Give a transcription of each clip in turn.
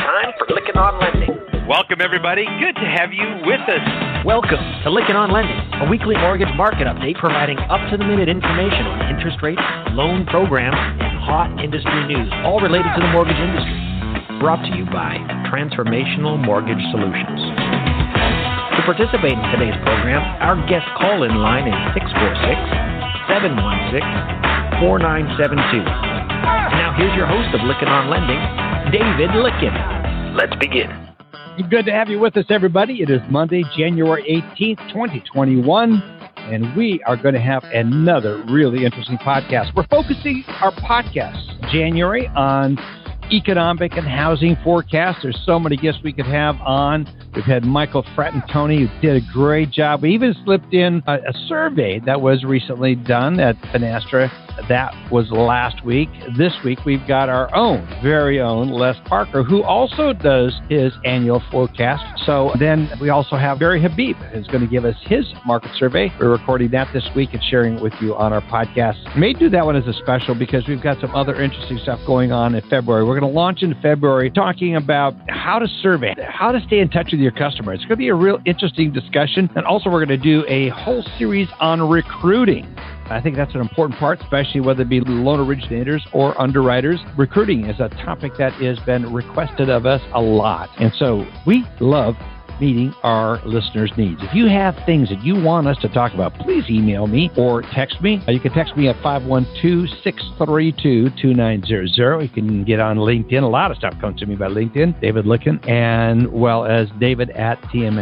time for Lykken on Lending. Welcome, everybody. Good to have you with us. Welcome to Lykken on Lending, a weekly mortgage market update providing up-to-the-minute information on interest rates, loan programs, and hot industry news, all related to the mortgage industry. Brought to you by Transformational Mortgage Solutions. To participate in today's program, our guest call-in line is 646-716-4972. Now here's your host of Lykken on Lending, David Lykken. Let's begin. Good to have you with us, everybody. It is Monday, January 18th, 2021, and we are going to have another really interesting podcast. We're focusing our podcast, January, on economic and housing forecasts. There's so many guests we could have on. We've had Michael Fratantoni, who did a great job. We even slipped in a survey that was recently done at Finastra. That was last week. This week, we've got our own, very own Les Parker, who also does his annual forecast. So then we also have Barry Habib, who's going to give us his market survey. We're recording that this week and sharing it with you on our podcast. May do that one as a special because we've got some other interesting stuff going on in February. We're going to launch in February talking about how to survey, how to stay in touch with your customer. It's going to be a real interesting discussion. And also we're going to do a whole series on recruiting. I think that's an important part, especially whether it be loan originators or underwriters. Recruiting is a topic that has been requested of us a lot. And so we love meeting our listeners' needs. If you have things that you want us to talk about, please email me or text me. You can text me at 512-632-2900. You can get on LinkedIn. A lot of stuff comes to me by LinkedIn, David Lykken, and well as David at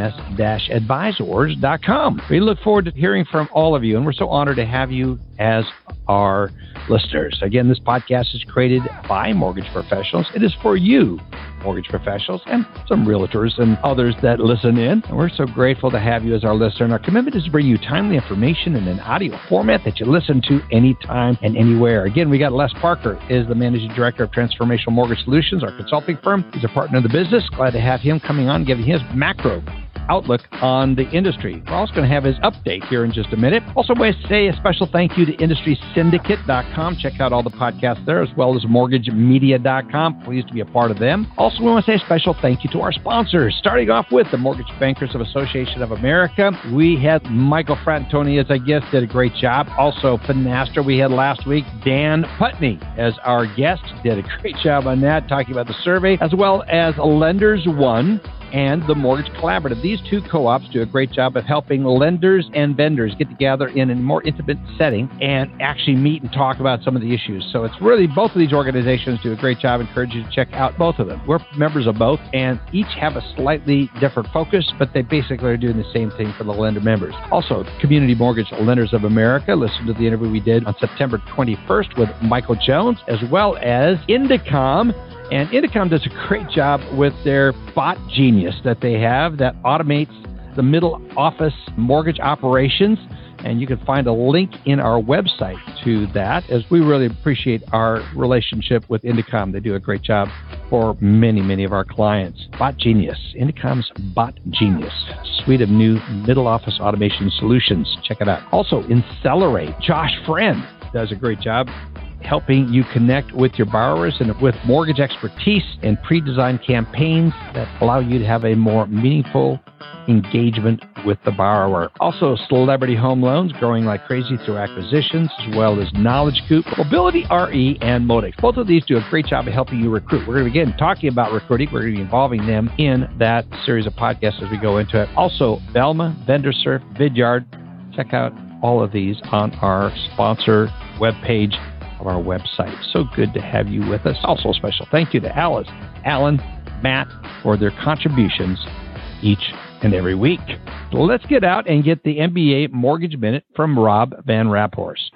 tms-advisors.com. We look forward to hearing from all of you, and we're so honored to have you as our listeners. Again, this podcast is created by mortgage professionals. It is for you, mortgage professionals, and some realtors and others that listen in. And we're so grateful to have you as our listener. And our commitment is to bring you timely information in an audio format that you listen to anytime and anywhere. Again, we got Les Parker, is the Managing Director of Transformational Mortgage Solutions, our consulting firm. He's a partner in the business. Glad to have him coming on, giving his macro outlook on the industry. We're also going to have his update here in just a minute. Also, I want to say a special thank you to IndustrySyndicate.com. Check out all the podcasts there, as well as MortgageMedia.com. Pleased to be a part of them. Also, we want to say a special thank you to our sponsors, starting off with the Mortgage Bankers of Association of America. We had Michael Fratantoni as our guest, did a great job. Also, Finastra, we had last week Dan Putney as our guest, did a great job on that, talking about the survey, as well as Lenders One and the Mortgage Collaborative. These two co-ops do a great job of helping lenders and vendors get together in a more intimate setting and actually meet and talk about some of the issues. So it's really, both of these organizations do a great job. I encourage you to check out both of them. We're members of both, and each have a slightly different focus, but they basically are doing the same thing for the lender members. Also, Community Mortgage Lenders of America. Listen to the interview we did on September 21st with Michael Jones, as well as Indicom. And Indicom does a great job with their Bot Genius that they have that automates the middle office mortgage operations. And you can find a link in our website to that, as we really appreciate our relationship with Indicom. They do a great job for many, many of our clients. Bot Genius, Indicom's Bot Genius, suite of new middle office automation solutions. Check it out. Also, Incelerate. Josh Friend does a great job helping you connect with your borrowers and with mortgage expertise and pre-designed campaigns that allow you to have a more meaningful engagement with the borrower. Also, Celebrity Home Loans, growing like crazy through acquisitions, as well as Knowledge Coop, Mobility RE, and Modex. Both of these do a great job of helping you recruit. We're going to begin talking about recruiting. We're going to be involving them in that series of podcasts as we go into it. Also, Velma, VendorSurf, Vidyard. Check out all of these on our sponsor webpage of our website. So good to have you with us. Also, a special thank you to Alice, Alan, Matt for their contributions each and every week. So let's get out and get the MBA Mortgage Minute from Rob Van Raphorst.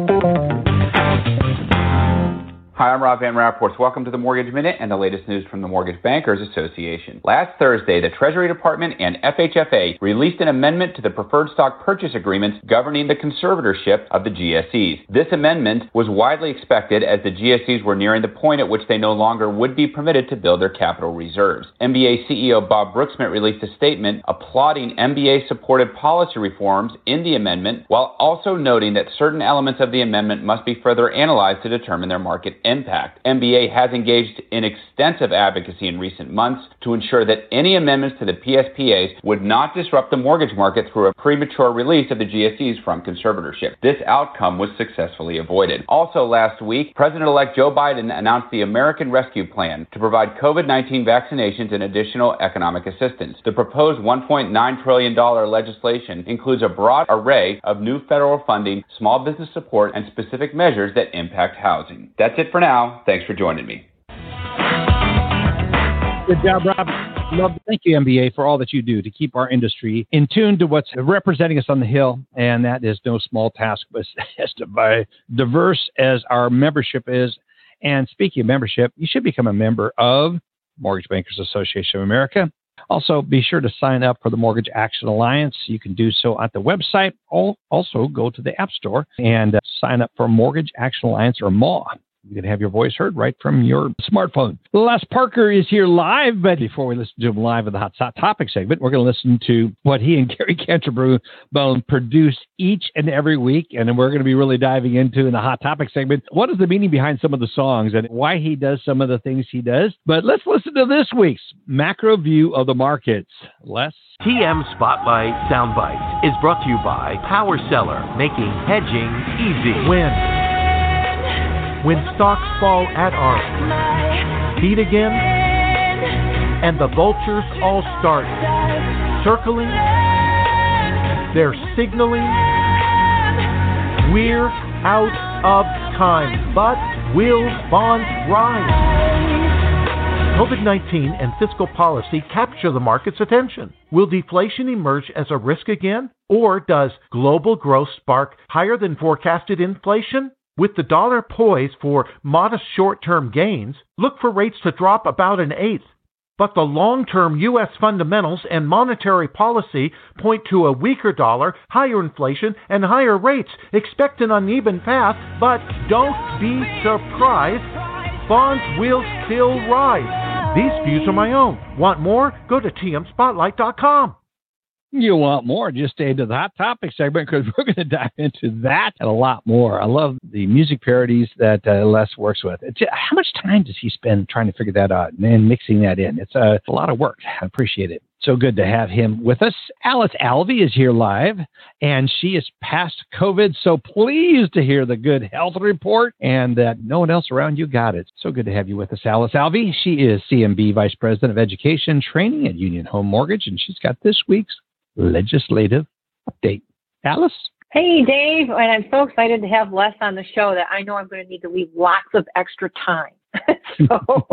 Hi, I'm Rob Van Raphorst. Welcome to the Mortgage Minute and the latest news from the Mortgage Bankers Association. Last Thursday, the Treasury Department and FHFA released an amendment to the preferred stock purchase agreements governing the conservatorship of the GSEs. This amendment was widely expected as the GSEs were nearing the point at which they no longer would be permitted to build their capital reserves. MBA CEO Bob Brooksmith released a statement applauding MBA-supported policy reforms in the amendment, while also noting that certain elements of the amendment must be further analyzed to determine their market impact. MBA has engaged in extensive advocacy in recent months to ensure that any amendments to the PSPAs would not disrupt the mortgage market through a premature release of the GSEs from conservatorship. This outcome was successfully avoided. Also last week, President-elect Joe Biden announced the American Rescue Plan to provide COVID-19 vaccinations and additional economic assistance. The proposed $1.9 trillion legislation includes a broad array of new federal funding, small business support, and specific measures that impact housing. That's it for now. Thanks for joining me. Good job, Rob. Thank you, MBA, for all that you do to keep our industry in tune to what's representing us on the Hill, and that is no small task, but as diverse as our membership is. And speaking of membership, you should become a member of Mortgage Bankers Association of America. Also, be sure to sign up for the Mortgage Action Alliance. You can do so at the website. Also, go to the App Store and sign up for Mortgage Action Alliance, or MAW. You can have your voice heard right from your smartphone. Les Parker is here live, but before we listen to him live in the Hot Topic segment, we're going to listen to what he and Gary Canterbone produce each and every week, and then we're going to be really diving into in the Hot Topic segment what is the meaning behind some of the songs and why he does some of the things he does. But let's listen to this week's macro view of the markets. Les? TM Spotlight Soundbites is brought to you by Power Seller, making hedging easy. When stocks fall at ARK, feet again, and the vultures all start circling, they're signaling, we're out of time, but will bonds rise? COVID-19 and fiscal policy capture the market's attention. Will deflation emerge as a risk again? Or does global growth spark higher than forecasted inflation? With the dollar poised for modest short-term gains, look for rates to drop about an eighth. But the long-term U.S. fundamentals and monetary policy point to a weaker dollar, higher inflation, and higher rates. Expect an uneven path, but don't be surprised. Bonds will still rise. These views are my own. Want more? Go to tmspotlight.com. You want more? Just stay to the Hot Topic segment, because we're going to dive into that and a lot more. I love the music parodies that Les works with. How much time does he spend trying to figure that out and mixing that in? It's a lot of work. I appreciate it. So good to have him with us. Alice Alvey is here live, and she is past COVID, so pleased to hear the good health report and that no one else around you got it. So good to have you with us, Alice Alvey. She is CMB Vice President of Education Training at Union Home Mortgage, and she's got this week's legislative update. Alice? Hey, Dave, and I'm so excited to have Les on the show that I know I'm going to need to leave lots of extra time. So,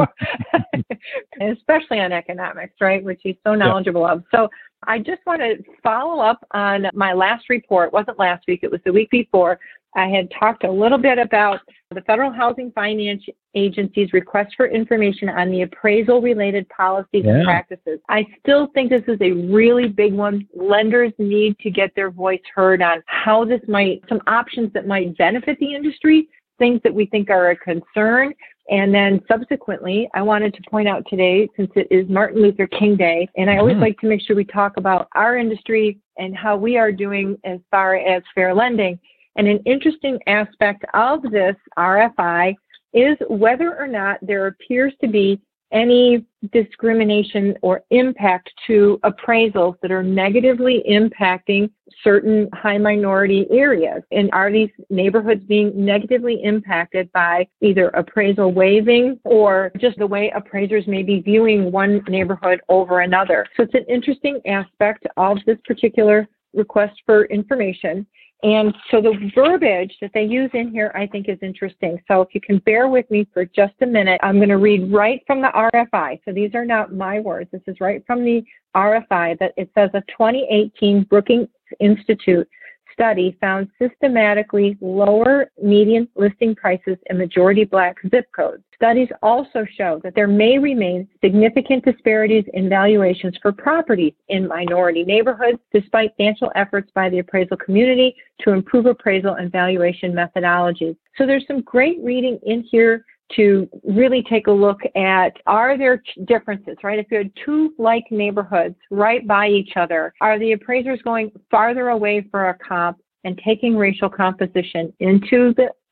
especially on economics, right, which he's so knowledgeable of. So I just want to follow up on my last report. It wasn't last week, it was the week before. I had talked a little bit about the Federal Housing Finance Agency's request for information on the appraisal-related policies and practices. I still think this is a really big one. Lenders need to get their voice heard on how this might, some options that might benefit the industry, things that we think are a concern. And then subsequently, I wanted to point out today, since it is Martin Luther King Day, and I always like to make sure we talk about our industry and how we are doing as far as fair lending. And an interesting aspect of this RFI is whether or not there appears to be any discrimination or impact to appraisals that are negatively impacting certain high minority areas. And are these neighborhoods being negatively impacted by either appraisal waiving or just the way appraisers may be viewing one neighborhood over another? So it's an interesting aspect of this particular request for information. And so the verbiage that they use in here, I think, is interesting. So if you can bear with me for just a minute, I'm going to read right from the RFI. So these are not my words. This is right from the RFI that it says a 2018 Brookings Institute study found systematically lower median listing prices in majority Black zip codes. Studies also show that there may remain significant disparities in valuations for properties in minority neighborhoods, despite substantial efforts by the appraisal community to improve appraisal and valuation methodologies. So there's some great reading in here to really take a look at, are there differences, right? If you had two like neighborhoods right by each other, are the appraisers going farther away for a comp and taking racial composition into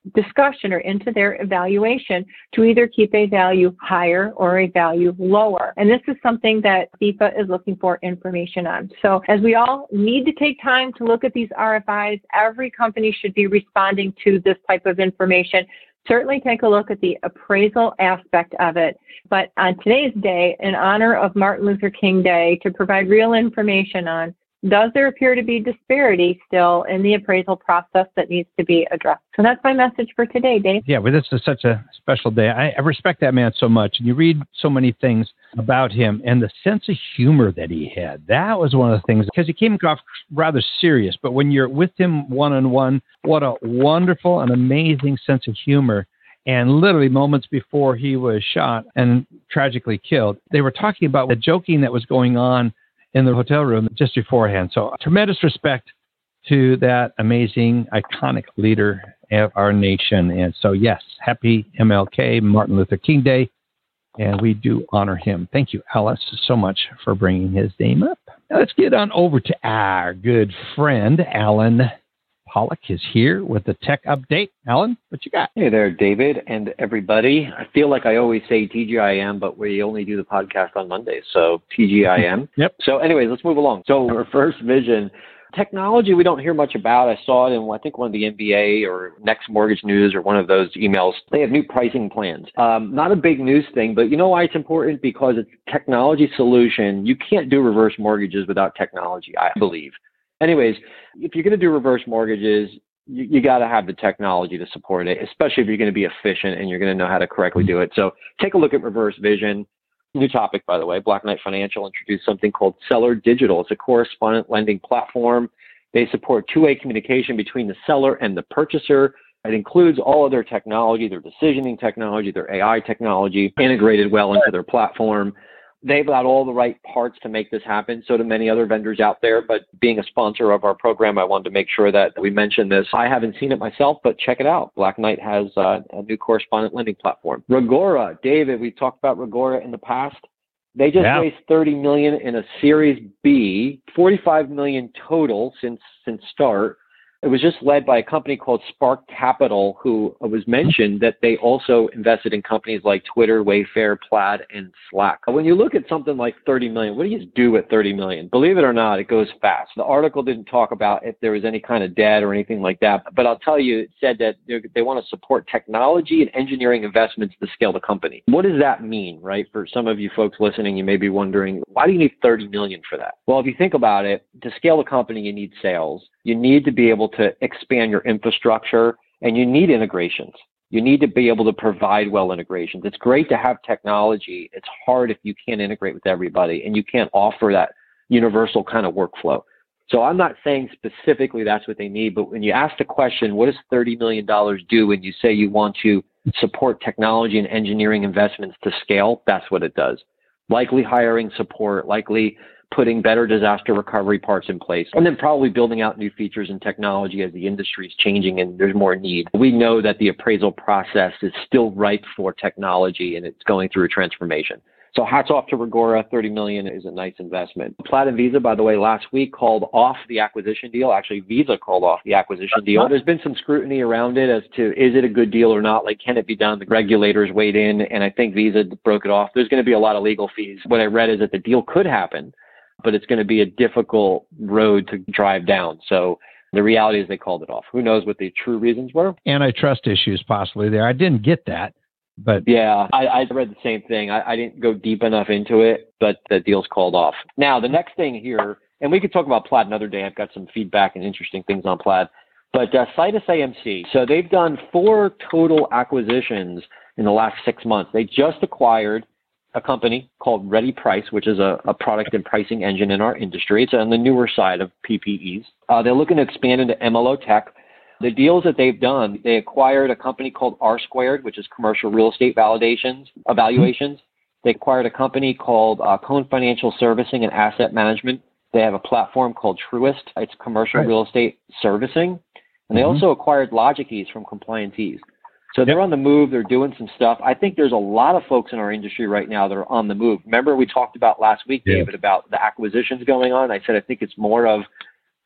discussion or into their evaluation to either keep a value higher or a value lower. And this is something that FIPA is looking for information on. So as we all need to take time to look at these RFIs, every company should be responding to this type of information. Certainly take a look at the appraisal aspect of it. But on today's day, in honor of Martin Luther King Day, to provide real information on, does there appear to be disparity still in the appraisal process that needs to be addressed? So that's my message for today, Dave. Yeah, well, this is such a special day. I respect that man so much. And you read so many things about him and the sense of humor that he had. That was one of the things, because he came off rather serious. But when you're with him one-on-one, what a wonderful and amazing sense of humor. And literally moments before he was shot and tragically killed, they were talking about the joking that was going on in the hotel room just beforehand. So tremendous respect to that amazing, iconic leader of our nation. And so, yes, happy MLK, Martin Luther King Day, and we do honor him. Thank you, Alice, so much for bringing his name up. Now let's get on over to our good friend, Alan Pollock is here with the tech update. Alan, what you got? Hey there, David and everybody. I feel like I always say TGIM, but we only do the podcast on Mondays, so TGIM. Yep. So anyways, let's move along. So Reverse Vision, technology we don't hear much about. I saw it in, I think, one of the NBA or Next Mortgage News or one of those emails. They have new pricing plans. Not a big news thing, but you know why it's important? Because it's a technology solution. You can't do reverse mortgages without technology, I believe. Anyways, if you're going to do reverse mortgages, you got to have the technology to support it, especially if you're going to be efficient and you're going to know how to correctly do it. So take a look at Reverse Vision. New topic, by the way. Black Knight Financial introduced something called Seller Digital. It's a correspondent lending platform. They support two-way communication between the seller and the purchaser. It includes all of their technology, their decisioning technology, their AI technology, integrated well into their platform. They've got all the right parts to make this happen. So do many other vendors out there. But being a sponsor of our program, I wanted to make sure that we mention this. I haven't seen it myself, but check it out. Black Knight has a new correspondent lending platform. Regora, David, we've talked about Regora in the past. They just raised $30 million in a Series B, $45 million total since start. It was just led by a company called Spark Capital, who was mentioned that they also invested in companies like Twitter, Wayfair, Plaid, and Slack. When you look at something like $30 million, what do you do with $30 million? Believe it or not, it goes fast. The article didn't talk about if there was any kind of debt or anything like that, but I'll tell you, it said that they want to support technology and engineering investments to scale the company. What does that mean, right? For some of you folks listening, you may be wondering, why do you need $30 million for that? Well, if you think about it, to scale the company, you need sales. You need to be able to expand your infrastructure, and you need integrations. You need to be able to provide well integrations. It's great to have technology. It's hard if you can't integrate with everybody and you can't offer that universal kind of workflow. So I'm not saying specifically that's what they need, but when you ask the question, what does $30 million do when you say you want to support technology and engineering investments to scale, that's what it does. Likely hiring support, likely putting better disaster recovery parts in place, and then probably building out new features and technology as the industry is changing and there's more need. We know that the appraisal process is still ripe for technology and it's going through a transformation. So hats off to Regora. $30 million is a nice investment. Plaid and Visa, by the way, last week called off the acquisition deal. Actually, Visa called off the acquisition deal. There's been some scrutiny around it as to, is it a good deal or not? Like, can it be done? The regulators weighed in, and I think Visa broke it off. There's going to be a lot of legal fees. What I read is that the deal could happen, but it's going to be a difficult road to drive down. So the reality is they called it off. Who knows what the true reasons were? Antitrust issues possibly there. I didn't get that, but yeah, I read the same thing. I didn't go deep enough into it, but the deal's called off. Now, the next thing here, and we could talk about Plaid another day. I've got some feedback and interesting things on Plaid, but Citus AMC. So they've done 4 total acquisitions in the last 6 months. They just acquired a company called Ready Price, which is a product and pricing engine in our industry. It's on the newer side of PPEs. They're looking to expand into MLO tech. The deals that they've done, they acquired a company called R Squared, which is commercial real estate evaluations. They acquired a company called Cone Financial Servicing and Asset Management. They have a platform called Truist. It's commercial real estate servicing. And they also acquired LogicEase from ComplianceEase. So they're on the move. They're doing some stuff. I think there's a lot of folks in our industry right now that are on the move. Remember we talked about last week, David, about the acquisitions going on? I said I think it's more of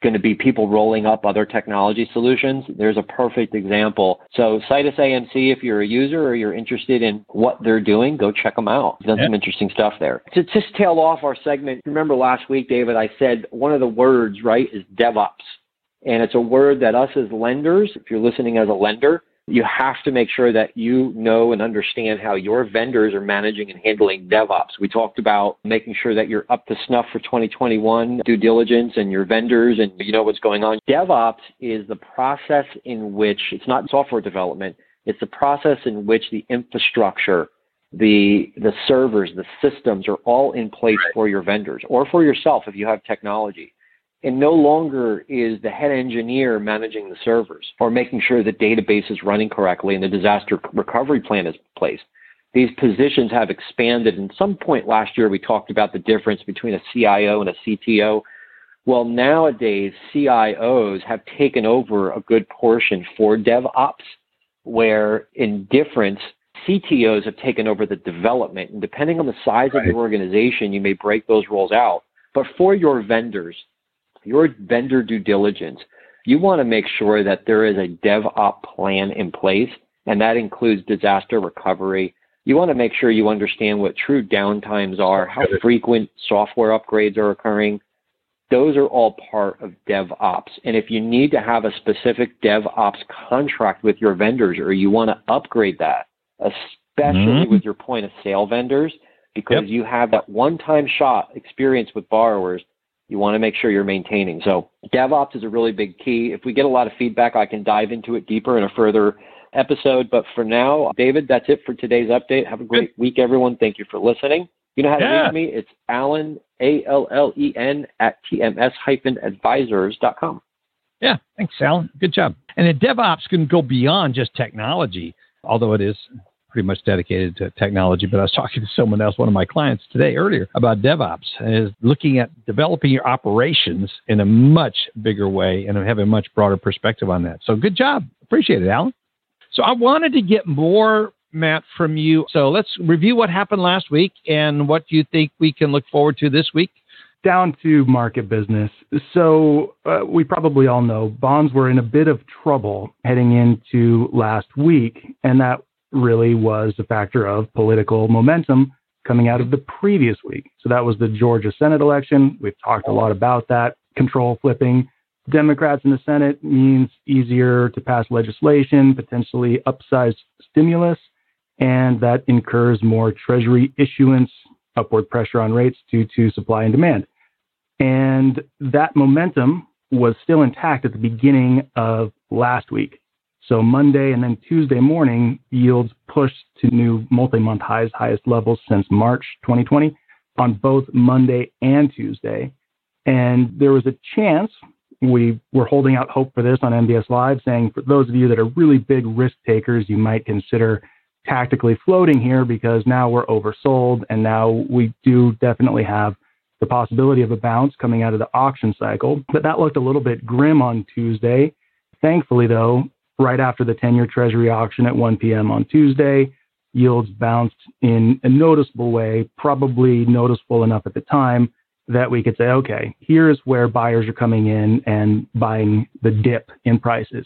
going to be people rolling up other technology solutions. There's a perfect example. So Citus AMC, if you're a user or you're interested in what they're doing, go check them out. They've done some interesting stuff there. To just tail off our segment, remember last week, David, I said one of the words, right, is DevOps. And it's a word that us as lenders, if you're listening as a lender, you have to make sure that you know and understand how your vendors are managing and handling DevOps. We talked about making sure that you're up to snuff for 2021 due diligence and your vendors and you know what's going on. DevOps is the process in which, it's not software development, it's the process in which the infrastructure, the servers, the systems are all in place for your vendors or for yourself if you have technology. And no longer is the head engineer managing the servers or making sure the database is running correctly and the disaster recovery plan is in place. These positions have expanded. And at some point last year, we talked about the difference between a CIO and a CTO. Well, nowadays, CIOs have taken over a good portion for DevOps, where in difference, CTOs have taken over the development. And depending on the size of your organization, you may break those roles out. But for your vendors, your vendor due diligence, you want to make sure that there is a DevOps plan in place, and that includes disaster recovery. You want to make sure you understand what true downtimes are, how frequent software upgrades are occurring. Those are all part of DevOps. And if you need to have a specific DevOps contract with your vendors or you want to upgrade that, especially with your point of sale vendors, because you have that one-time shot experience with borrowers, you want to make sure you're maintaining. So DevOps is a really big key. If we get a lot of feedback, I can dive into it deeper in a further episode. But for now, David, that's it for today's update. Have a great week, everyone. Thank you for listening. You know how to reach me. It's Allen, ALLEN, at TMS-advisors.com. Yeah, thanks, Alan. Good job. And DevOps can go beyond just technology, although it is pretty much dedicated to technology. But I was talking to someone else, one of my clients earlier, about DevOps, is looking at developing your operations in a much bigger way and have a much broader perspective on that. So good job. Appreciate it, Alan. So I wanted to get more, Matt, from you. So let's review what happened last week and what you think we can look forward to this week. Down to market business. So we probably all know bonds were in a bit of trouble heading into last week, and that really was a factor of political momentum coming out of the previous week. So that was the Georgia Senate election. We've talked a lot about that. Control flipping. Democrats in the Senate means easier to pass legislation, potentially upsized stimulus, and that incurs more Treasury issuance, upward pressure on rates due to supply and demand. And that momentum was still intact at the beginning of last week. So Monday and then Tuesday morning, yields pushed to new multi-month highs, highest levels since March 2020 on both Monday and Tuesday. And there was a chance, we were holding out hope for this on MBS Live, saying for those of you that are really big risk takers, you might consider tactically floating here because now we're oversold and now we do definitely have the possibility of a bounce coming out of the auction cycle. But that looked a little bit grim on Tuesday. Thankfully, though, right after the 10-year Treasury auction at 1 p.m. on Tuesday, yields bounced in a noticeable way, probably noticeable enough at the time that we could say, okay, here's where buyers are coming in and buying the dip in prices.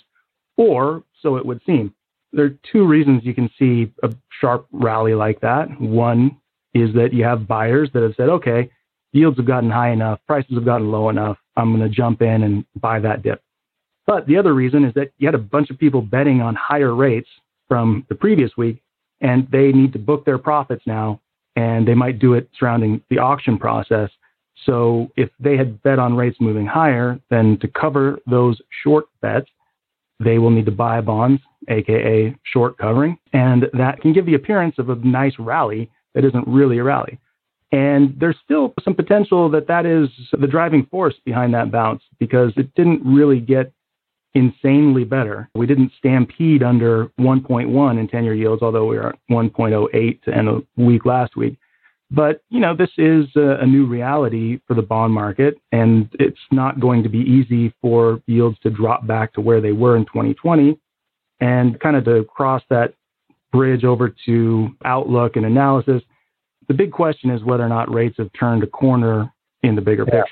Or so it would seem. There are two reasons you can see a sharp rally like that. One is that you have buyers that have said, okay, yields have gotten high enough, prices have gotten low enough, I'm going to jump in and buy that dip. But the other reason is that you had a bunch of people betting on higher rates from the previous week, and they need to book their profits now, and they might do it surrounding the auction process. So if they had bet on rates moving higher, then to cover those short bets, they will need to buy bonds, aka short covering, and that can give the appearance of a nice rally that isn't really a rally. And there's still some potential that that is the driving force behind that bounce because it didn't really get insanely better. We didn't stampede under 1.1 in 10-year yields, although we were at 1.08 to end the week last week. But, you know, this is a new reality for the bond market, and it's not going to be easy for yields to drop back to where they were in 2020. And kind of to cross that bridge over to outlook and analysis, the big question is whether or not rates have turned a corner in the bigger picture.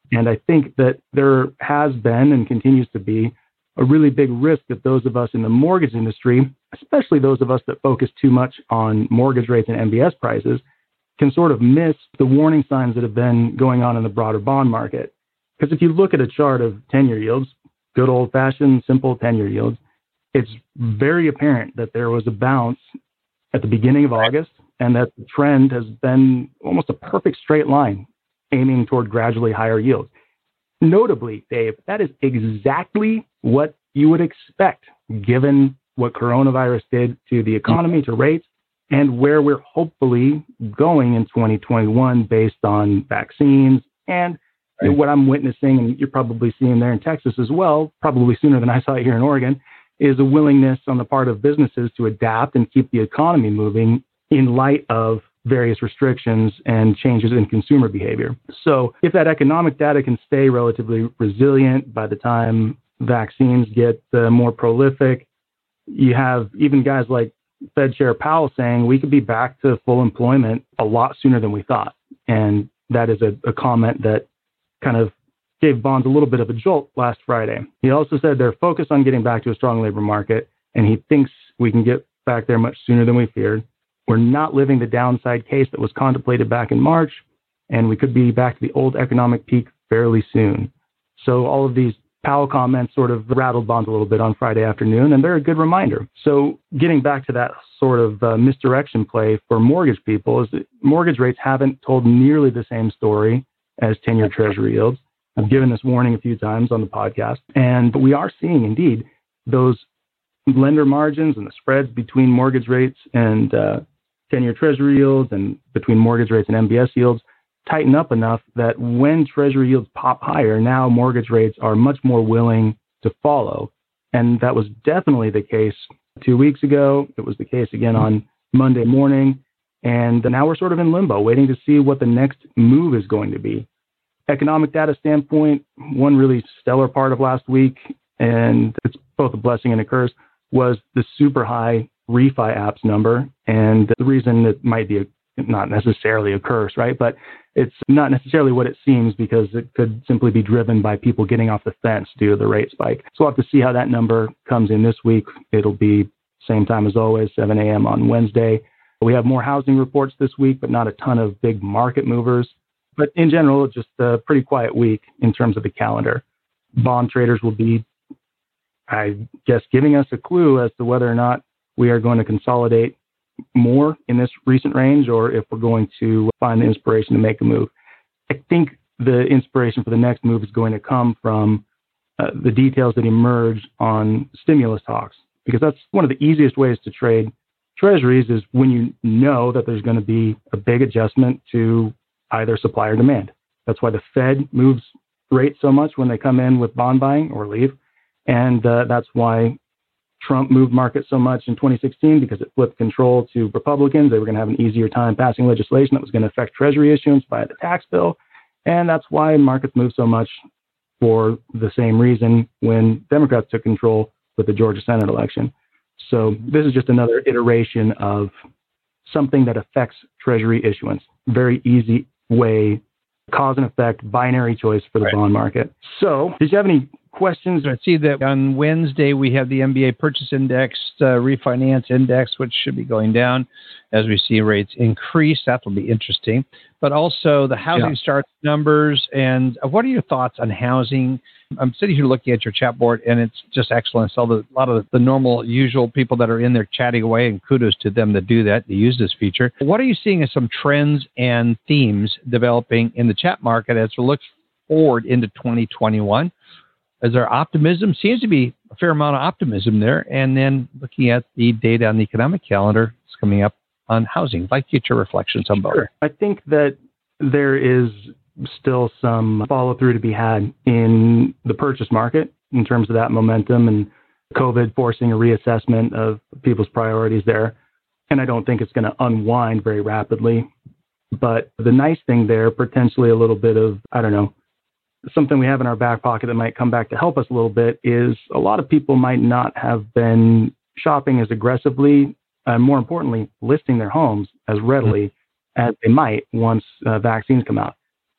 And I think that there has been and continues to be a really big risk that those of us in the mortgage industry, especially those of us that focus too much on mortgage rates and MBS prices, can sort of miss the warning signs that have been going on in the broader bond market. Because if you look at a chart of 10-year yields, good old-fashioned, simple 10-year yields, it's very apparent that there was a bounce at the beginning of August and that the trend has been almost a perfect straight line aiming toward gradually higher yields. Notably, Dave, that is exactly what you would expect given what coronavirus did to the economy, to rates, and where we're hopefully going in 2021 based on vaccines and what I'm witnessing, and you're probably seeing there in Texas as well, probably sooner than I saw it here in Oregon, is a willingness on the part of businesses to adapt and keep the economy moving in light of various restrictions and changes in consumer behavior. So if that economic data can stay relatively resilient by the time vaccines get more prolific, you have even guys like Fed Chair Powell saying we could be back to full employment a lot sooner than we thought. And that is a comment that kind of gave bonds a little bit of a jolt last Friday. He also said they're focused on getting back to a strong labor market, and he thinks we can get back there much sooner than we feared. We're not living the downside case that was contemplated back in March, and we could be back to the old economic peak fairly soon. So all of these Powell comments sort of rattled bonds a little bit on Friday afternoon, and they're a good reminder. So getting back to that sort of misdirection play for mortgage people is that mortgage rates haven't told nearly the same story as 10-year Treasury yields. I've given this warning a few times on the podcast, and we are seeing indeed those lender margins and the spreads between mortgage rates and 10-year Treasury yields and between mortgage rates and MBS yields tighten up enough that when Treasury yields pop higher, now mortgage rates are much more willing to follow. And that was definitely the case 2 weeks ago. It was the case again on Monday morning. And now we're sort of in limbo, waiting to see what the next move is going to be. Economic data standpoint, one really stellar part of last week, and it's both a blessing and a curse, was the super high refi apps number. And the reason it might be not necessarily a curse, right? But it's not necessarily what it seems, because it could simply be driven by people getting off the fence due to the rate spike. So we'll have to see how that number comes in this week. It'll be same time as always, 7 a.m. on Wednesday. We have more housing reports this week, but not a ton of big market movers. But in general, just a pretty quiet week in terms of the calendar. Bond traders will be, I guess, giving us a clue as to whether or not we are going to consolidate more in this recent range, or if we're going to find the inspiration to make a move. I think the inspiration for the next move is going to come from the details that emerge on stimulus talks, because that's one of the easiest ways to trade treasuries is when you know that there's going to be a big adjustment to either supply or demand. That's why the Fed moves rates so much when they come in with bond buying or leave. And that's why Trump moved markets so much in 2016, because it flipped control to Republicans. They were going to have an easier time passing legislation that was going to affect Treasury issuance via the tax bill. And that's why markets moved so much for the same reason when Democrats took control with the Georgia Senate election. So this is just another iteration of something that affects Treasury issuance. Very easy way, cause and effect, binary choice for the bond market. So did you have any questions? I see that on Wednesday we have the MBA Purchase Index, Refinance Index, which should be going down as we see rates increase. That will be interesting. But also the housing starts numbers. And what are your thoughts on housing? I'm sitting here looking at your chat board, and it's just excellent. So a lot of the normal, usual people that are in there chatting away, and kudos to them that do that, to use this feature. What are you seeing as some trends and themes developing in the chat market as we look forward into 2021? Is there optimism? Seems to be a fair amount of optimism there. And then looking at the data on the economic calendar, it's coming up on housing. I'd like to get your reflections on both. Sure. I think that there is still some follow through to be had in the purchase market in terms of that momentum and COVID forcing a reassessment of people's priorities there. And I don't think it's going to unwind very rapidly. But the nice thing there, potentially a little bit of, something we have in our back pocket that might come back to help us a little bit is a lot of people might not have been shopping as aggressively, and more importantly, listing their homes as readily as they might once vaccines come out.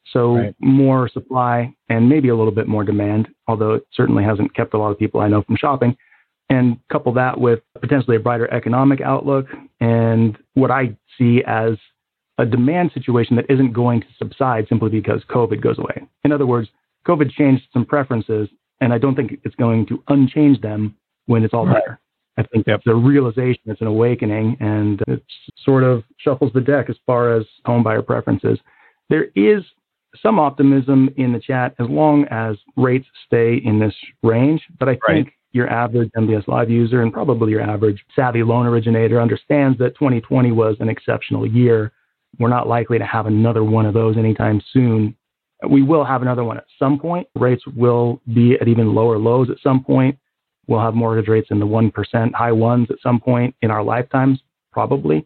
So more supply and maybe a little bit more demand, although it certainly hasn't kept a lot of people I know from shopping. And couple that with potentially a brighter economic outlook and what I see as a demand situation that isn't going to subside simply because COVID goes away. In other words, COVID changed some preferences, and I don't think it's going to unchange them when it's all there. I think that's a realization, it's an awakening, and it sort of shuffles the deck as far as home buyer preferences. There is some optimism in the chat as long as rates stay in this range, but I think your average MBS Live user and probably your average savvy loan originator understands that 2020 was an exceptional year. We're not likely to have another one of those anytime soon. We will have another one at some point. Rates will be at even lower lows at some point. We'll have mortgage rates in the 1%, high ones at some point in our lifetimes, probably.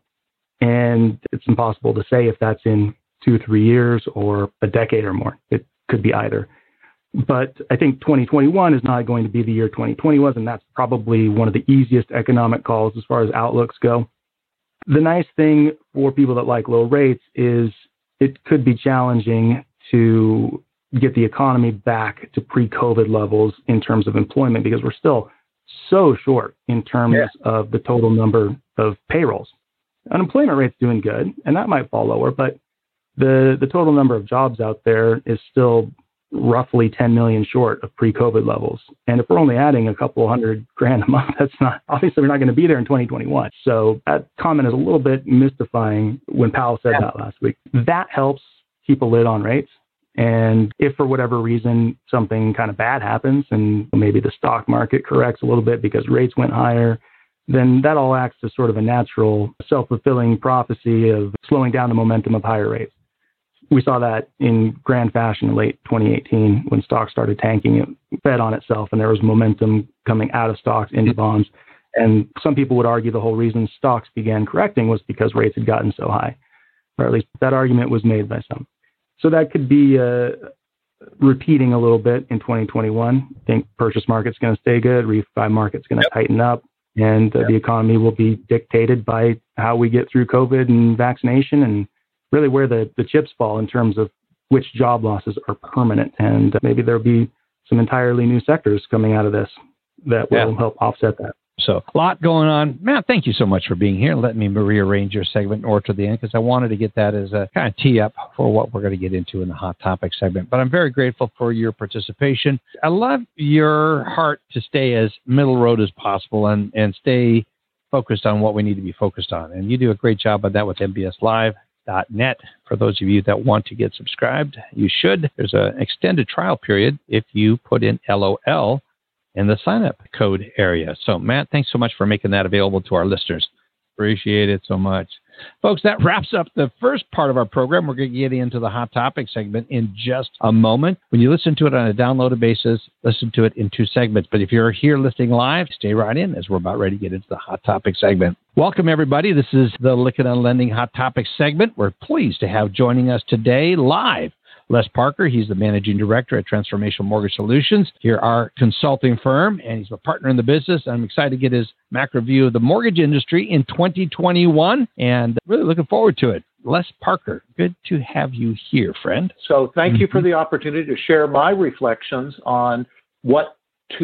And it's impossible to say if that's in 2-3 years or a decade or more. It could be either. But I think 2021 is not going to be the year 2020 was, and that's probably one of the easiest economic calls as far as outlooks go. The nice thing for people that like low rates is it could be challenging to get the economy back to pre-COVID levels in terms of employment because we're still so short in terms of the total number of payrolls. Unemployment rate's doing good, and that might fall lower, but the total number of jobs out there is still roughly 10 million short of pre-COVID levels. And if we're only adding a couple $100,000 a month, that's not, obviously we're not going to be there in 2021. So that comment is a little bit mystifying when Powell said that last week. That helps keep a lid on rates. And if for whatever reason something kind of bad happens and maybe the stock market corrects a little bit because rates went higher, then that all acts as sort of a natural self-fulfilling prophecy of slowing down the momentum of higher rates. We saw that in grand fashion in late 2018 when stocks started tanking. It fed on itself and there was momentum coming out of stocks into bonds. And some people would argue the whole reason stocks began correcting was because rates had gotten so high, or at least that argument was made by some. So that could be repeating a little bit in 2021. I think purchase market's going to stay good, refi market's going to tighten up, and the economy will be dictated by how we get through COVID and vaccination and really where the chips fall in terms of which job losses are permanent. And maybe there'll be some entirely new sectors coming out of this that will help offset that. So a lot going on. Matt, thank you so much for being here. Let me rearrange your segment or to the end because I wanted to get that as a kind of tee up for what we're going to get into in the Hot Topic segment. But I'm very grateful for your participation. I love your heart to stay as middle road as possible and stay focused on what we need to be focused on. And you do a great job of that with MBSLive.net. For those of you that want to get subscribed, you should. There's an extended trial period if you put in LOL in the sign-up code area. So, Matt, thanks so much for making that available to our listeners. Appreciate it so much. Folks, that wraps up the first part of our program. We're going to get into the Hot Topic segment in just a moment. When you listen to it on a downloaded basis, listen to it in 2 segments. But if you're here listening live, stay right in as we're about ready to get into the Hot Topic segment. Welcome, everybody. This is the Lykken on Lending Hot Topic segment. We're pleased to have joining us today live Les Parker. He's the managing director at Transformational Mortgage Solutions, here our consulting firm, and he's a partner in the business. I'm excited to get his macro view of the mortgage industry in 2021, and really looking forward to it. Les Parker, good to have you here, friend. So thank you for the opportunity to share my reflections on what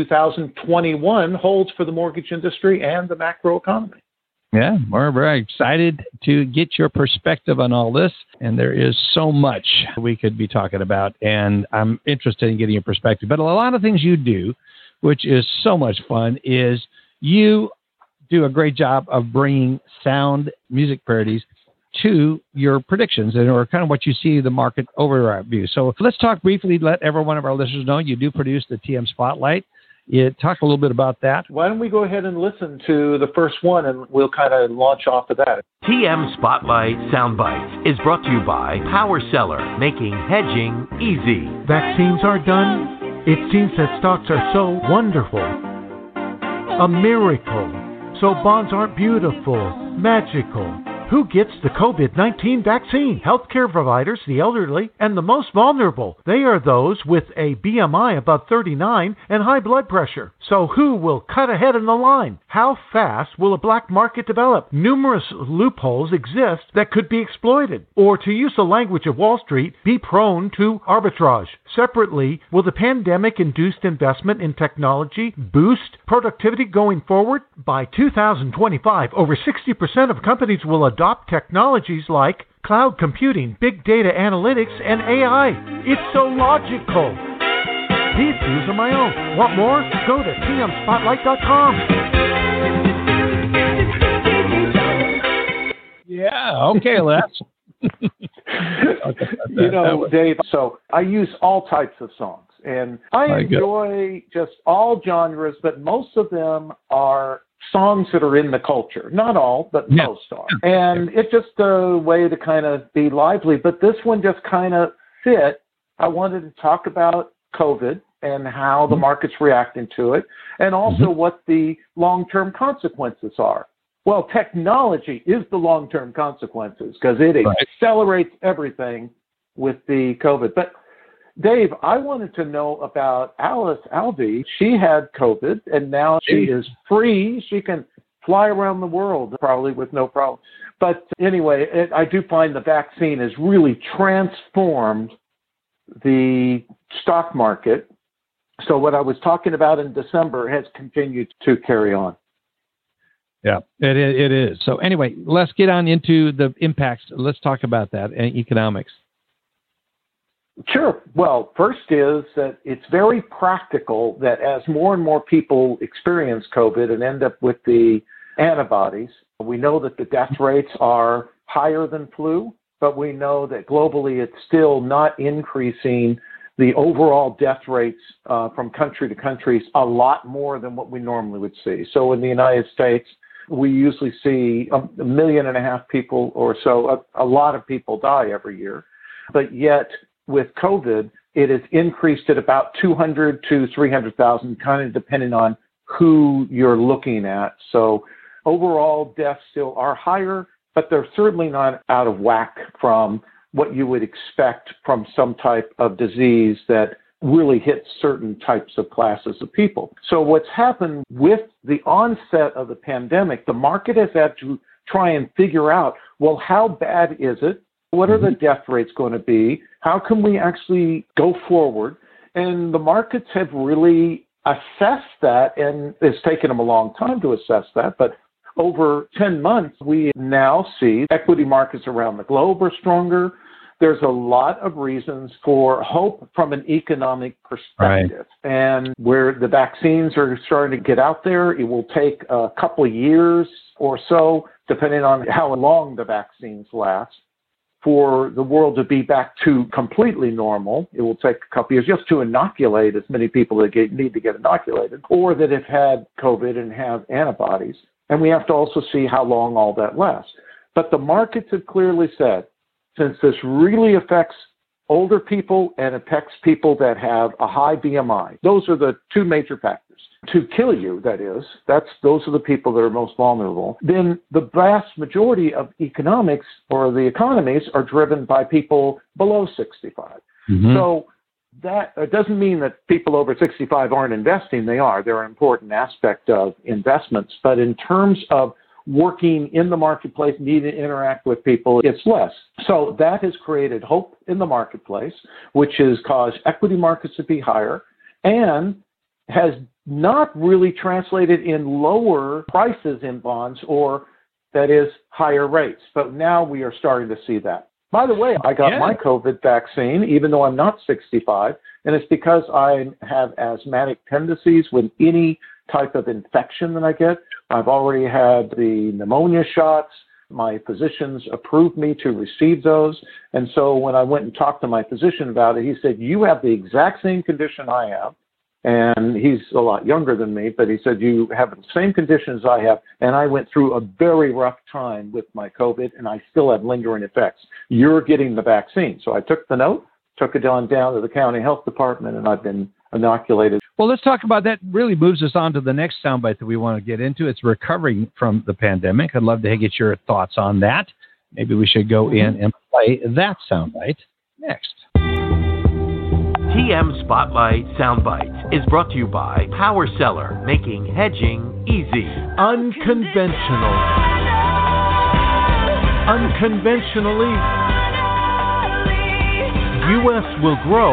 2021 holds for the mortgage industry and the macro economy. Yeah, we're very excited to get your perspective on all this. And there is so much we could be talking about. And I'm interested in getting your perspective. But a lot of things you do, which is so much fun, is you do a great job of bringing sound music parodies to your predictions and or kind of what you see the market overview. So let's talk briefly, let every one of our listeners know you do produce the TM Spotlight. Talk a little bit about that. Why don't we go ahead and listen to the first one, and we'll kind of launch off of that. TM Spotlight Soundbites is brought to you by Power Seller, making hedging easy. Vaccines are done. It seems that stocks are so wonderful. A miracle. So bonds aren't beautiful, magical. Who gets the COVID-19 vaccine? Healthcare providers, the elderly, and the most vulnerable. They are those with a BMI above 39 and high blood pressure. So who will cut ahead in the line? How fast will a black market develop? Numerous loopholes exist that could be exploited, or to use the language of Wall Street, be prone to arbitrage. Separately, will the pandemic-induced investment in technology boost productivity going forward? By 2025, over 60% of companies will adopt technologies like cloud computing, big data analytics, and AI. It's so logical. These views are my own. Want more? Go to tmspotlight.com. Yeah, okay, Les. Dave, so I use all types of songs, and I enjoy just all genres, but most of them are songs that are in the culture. Not all, but most are. And it's just a way to kind of be lively, but this one just kind of fit. I wanted to talk about COVID and how the market's reacting to it, and also what the long-term consequences are. Well, technology is the long-term consequences because it accelerates everything with the COVID. But Dave, I wanted to know about Alice Alvey. She had COVID, and now she is free. She can fly around the world probably with no problem. But anyway, I do find the vaccine has really transformed the stock market. So what I was talking about in December has continued to carry on. Yeah, it is. So anyway, let's get on into the impacts. Let's talk about that and economics. Sure. Well, first is that it's very practical that as more and more people experience COVID and end up with the antibodies, we know that the death rates are higher than flu, but we know that globally it's still not increasing the overall death rates from country to country a lot more than what we normally would see. So in the United States, we usually see 1.5 million people or so. A lot of people die every year, but yet with COVID, it has increased at about 200 to 300,000, kind of depending on who you're looking at. So overall deaths still are higher, but they're certainly not out of whack from what you would expect from some type of disease that really hits certain types of classes of people. So what's happened with the onset of the pandemic, the market has had to try and figure out, well, how bad is it? What are the death rates going to be? How can we actually go forward? And the markets have really assessed that, and it's taken them a long time to assess that, but over 10 months, we now see equity markets around the globe are stronger. There's a lot of reasons for hope from an economic perspective. Right. And where the vaccines are starting to get out there, it will take a couple of years or so, depending on how long the vaccines last, for the world to be back to completely normal. It will take a couple years just to inoculate as many people that need to get inoculated, or that have had COVID and have antibodies. And we have to also see how long all that lasts. But the markets have clearly said, since this really affects older people and affects people that have a high BMI, those are the two major factors. To kill you, that is, those are the people that are most vulnerable. Then the vast majority of economics or the economies are driven by people below 65. Mm-hmm. So that doesn't mean that people over 65 aren't investing. They are. They're an important aspect of investments. But in terms of working in the marketplace, needing to interact with people, it's less. So that has created hope in the marketplace, which has caused equity markets to be higher and has not really translated in lower prices in bonds, or that is higher rates. But now we are starting to see that. By the way, I got my COVID vaccine, even though I'm not 65, and it's because I have asthmatic tendencies with any type of infection that I get. I've already had the pneumonia shots. My physicians approved me to receive those. And so when I went and talked to my physician about it, he said, you have the exact same condition I have. And he's a lot younger than me, but he said, you have the same conditions I have. And I went through a very rough time with my COVID, and I still have lingering effects. You're getting the vaccine. So I took the note, took it down to the county health department, and I've been inoculated. Well, let's talk about that. Really moves us on to the next soundbite that we want to get into. It's recovering from the pandemic. I'd love to get your thoughts on that. maybe we should go in and play that soundbite next. TM Spotlight Soundbites is brought to you by Power Seller, making hedging easy. Unconventional. Unconventionally. U.S. will grow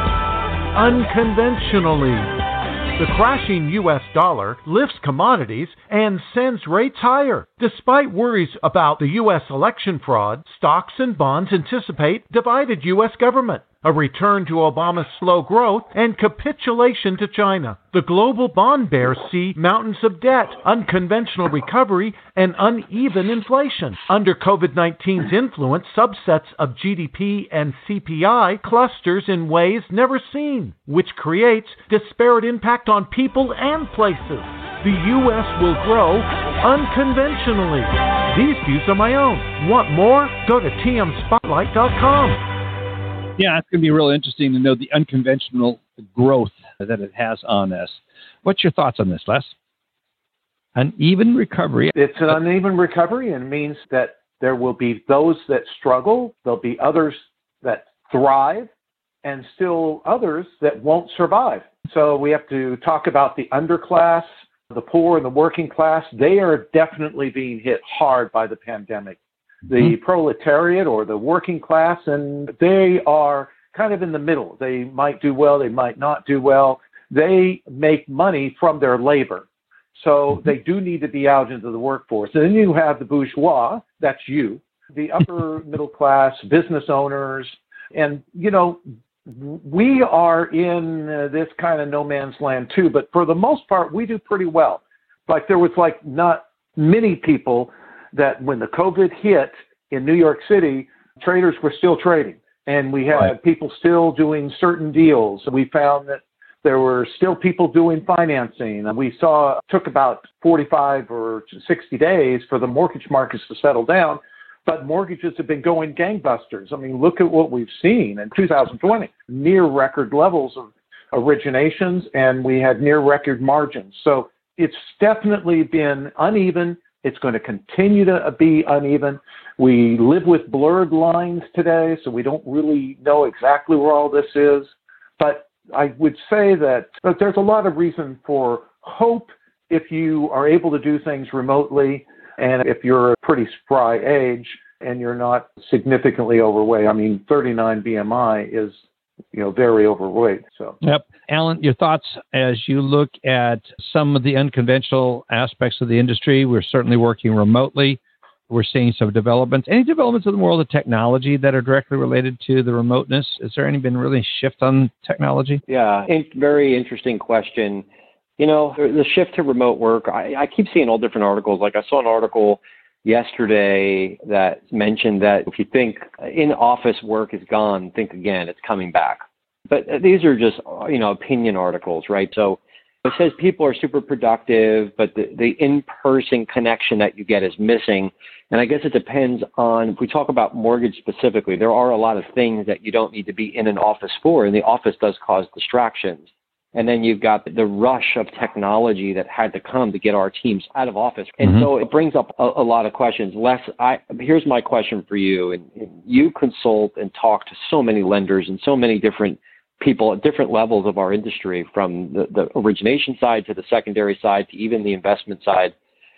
unconventionally. The crashing U.S. dollar lifts commodities and sends rates higher. Despite worries about the U.S. election fraud, stocks and bonds anticipate divided U.S. government, a return to Obama's slow growth, and capitulation to China. The global bond bears see mountains of debt, unconventional recovery, and uneven inflation. Under COVID-19's influence, subsets of GDP and CPI clusters in ways never seen, which creates disparate impact on people and places. The U.S. will grow unconventionally. These views are my own. Want more? Go to tmspotlight.com. Yeah, it's going to be really interesting to know the unconventional growth that it has on us. What's your thoughts on this, Les? Uneven recovery. It's an uneven recovery, and means that there will be those that struggle, there'll be others that thrive, and still others that won't survive. So we have to talk about the underclass, the poor, and the working class. They are definitely being hit hard by the pandemic. The proletariat or the working class, and they are kind of in the middle. They might do well, they might not do well. They make money from their labor. So they do need to be out into the workforce. And then you have the bourgeois, that's you, the upper middle class, business owners. And, you know, we are in this kind of no man's land too, but for the most part, we do pretty well. Like there was like not many people that when the COVID hit in New York City, traders were still trading. And we had people still doing certain deals. We found that there were still people doing financing. And we saw it took about 45 or 60 days for the mortgage markets to settle down. But mortgages have been going gangbusters. I mean, look at what we've seen in 2020, near record levels of originations, and we had near record margins. So it's definitely been uneven. It's going to continue to be uneven. We live with blurred lines today, so we don't really know exactly where all this is. But I would say that there's a lot of reason for hope if you are able to do things remotely and if you're a pretty spry age and you're not significantly overweight. I mean, 39 BMI is, you know, very overweight. So. Yep. Alan, your thoughts as you look at some of the unconventional aspects of the industry? We're certainly working remotely. We're seeing some developments. Any developments in the world of technology that are directly related to the remoteness? Has there been really shift on technology? Yeah, very interesting question. You know, the shift to remote work, I keep seeing all different articles. Like I saw an article yesterday that mentioned that if you think in-office work is gone, think again, it's coming back. But these are just, you know, opinion articles, right? So it says people are super productive, but the in-person connection that you get is missing. And I guess it depends on, if we talk about mortgage specifically, there are a lot of things that you don't need to be in an office for, and the office does cause distractions. And then you've got the rush of technology that had to come to get our teams out of office. And so it brings up a lot of questions. Les, here's my question for you. And you consult and talk to so many lenders and so many different people at different levels of our industry, from the origination side to the secondary side to even the investment side.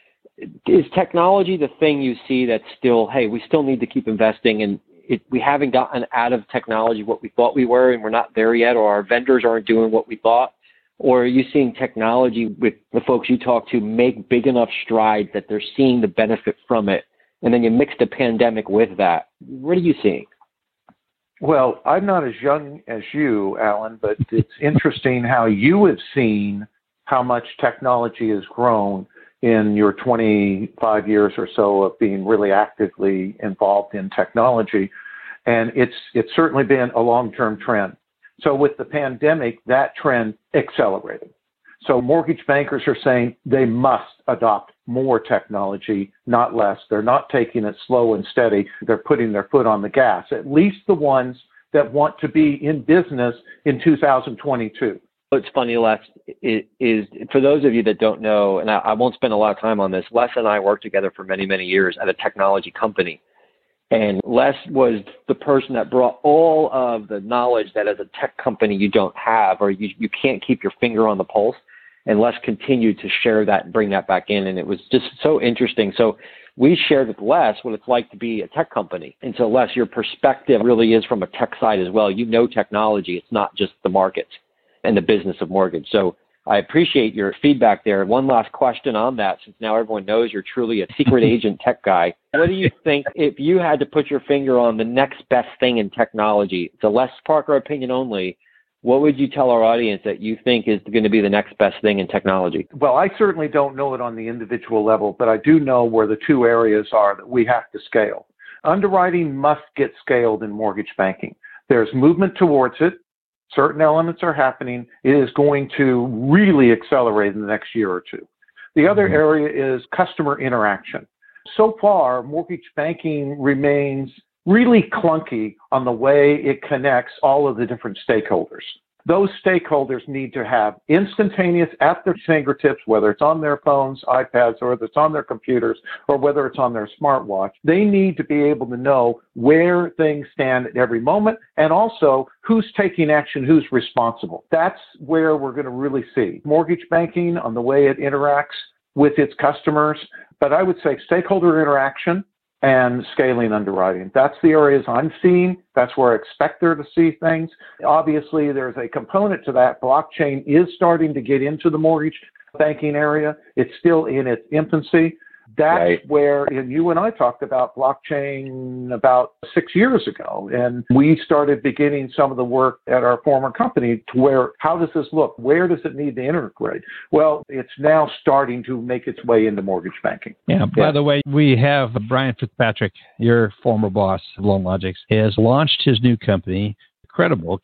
Is technology the thing you see that's still, hey, we still need to keep investing, and we haven't gotten out of technology what we thought we were, and we're not there yet, or our vendors aren't doing what we thought? Or are you seeing technology with the folks you talk to make big enough strides that they're seeing the benefit from it, and then you mix the pandemic with that? What are you seeing? Well, I'm not as young as you, Alan, but it's interesting how you have seen how much technology has grown in your 25 years or so of being really actively involved in technology. And it's certainly been a long-term trend. So with the pandemic, that trend accelerated. So mortgage bankers are saying they must adopt more technology, not less. They're not taking it slow and steady. They're putting their foot on the gas, at least the ones that want to be in business in 2022. What's funny, Les, is for those of you that don't know, and I won't spend a lot of time on this, Les and I worked together for many, many years at a technology company. And Les was the person that brought all of the knowledge that as a tech company you don't have, or you can't keep your finger on the pulse. And Les continued to share that and bring that back in. And it was just so interesting. So we shared with Les what it's like to be a tech company. And so Les, your perspective really is from a tech side as well. You know technology. It's not just the markets and the business of mortgage. So I appreciate your feedback there. One last question on that, since now everyone knows you're truly a secret agent tech guy. What do you think, if you had to put your finger on the next best thing in technology, it's a Les Parker opinion only, what would you tell our audience that you think is going to be the next best thing in technology? Well, I certainly don't know it on the individual level, but I do know where the two areas are that we have to scale. Underwriting must get scaled in mortgage banking. There's movement towards it. Certain elements are happening. It is going to really accelerate in the next year or two. The other area is customer interaction. So far, mortgage banking remains really clunky on the way it connects all of the different stakeholders. Those stakeholders need to have instantaneous at their fingertips, whether it's on their phones, iPads, or whether it's on their computers, or whether it's on their smartwatch. They need to be able to know where things stand at every moment, and also who's taking action, who's responsible. That's where we're going to really see mortgage banking on the way it interacts with its customers. But I would say stakeholder interaction and scaling underwriting. That's the areas I'm seeing. That's where I expect there to see things. Obviously, there's a component to that. Blockchain is starting to get into the mortgage banking area. It's still in its infancy. That's right. Where, and you and I talked about blockchain about 6 years ago, and we started beginning some of the work at our former company to where, how does this look? Where does it need to integrate? Well, it's now starting to make its way into mortgage banking. Yeah, by the way, we have Brian Fitzpatrick, your former boss of LoanLogix, has launched his new company, Credible,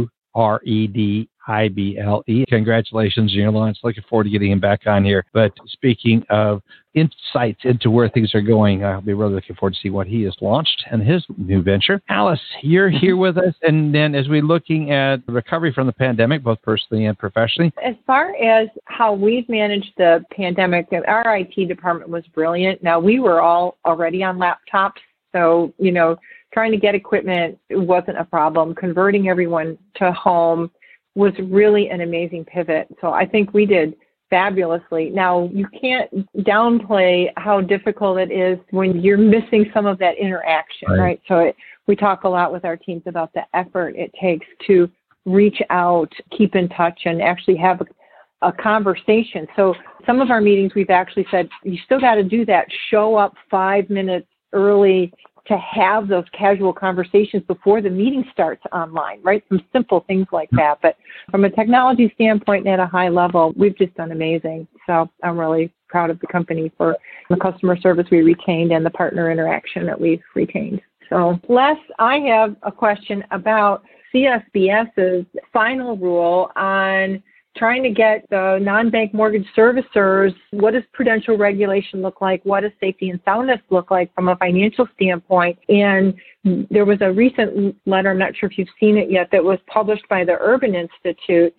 QREDIBLE. Congratulations on your launch. Looking forward to getting him back on here. But speaking of insights into where things are going, I'll be really looking forward to see what he has launched and his new venture. Alice, you're here with us. And then as we're looking at the recovery from the pandemic, both personally and professionally. As far as how we've managed the pandemic, our IT department was brilliant. Now, we were all already on laptops. So, trying to get equipment wasn't a problem. Converting everyone to home was really an amazing pivot. So I think we did fabulously. Now, you can't downplay how difficult it is when you're missing some of that interaction, right? So we talk a lot with our teams about the effort it takes to reach out, keep in touch, and actually have a conversation. So some of our meetings, we've actually said, you still got to do that. Show up 5 minutes early to have those casual conversations before the meeting starts online, right? Some simple things like that. But from a technology standpoint and at a high level, we've just done amazing. So I'm really proud of the company for the customer service we retained and the partner interaction that we've retained. So Les, I have a question about CSBS's final rule on trying to get the non-bank mortgage servicers, what does prudential regulation look like? What does safety and soundness look like from a financial standpoint? And there was a recent letter, I'm not sure if you've seen it yet, that was published by the Urban Institute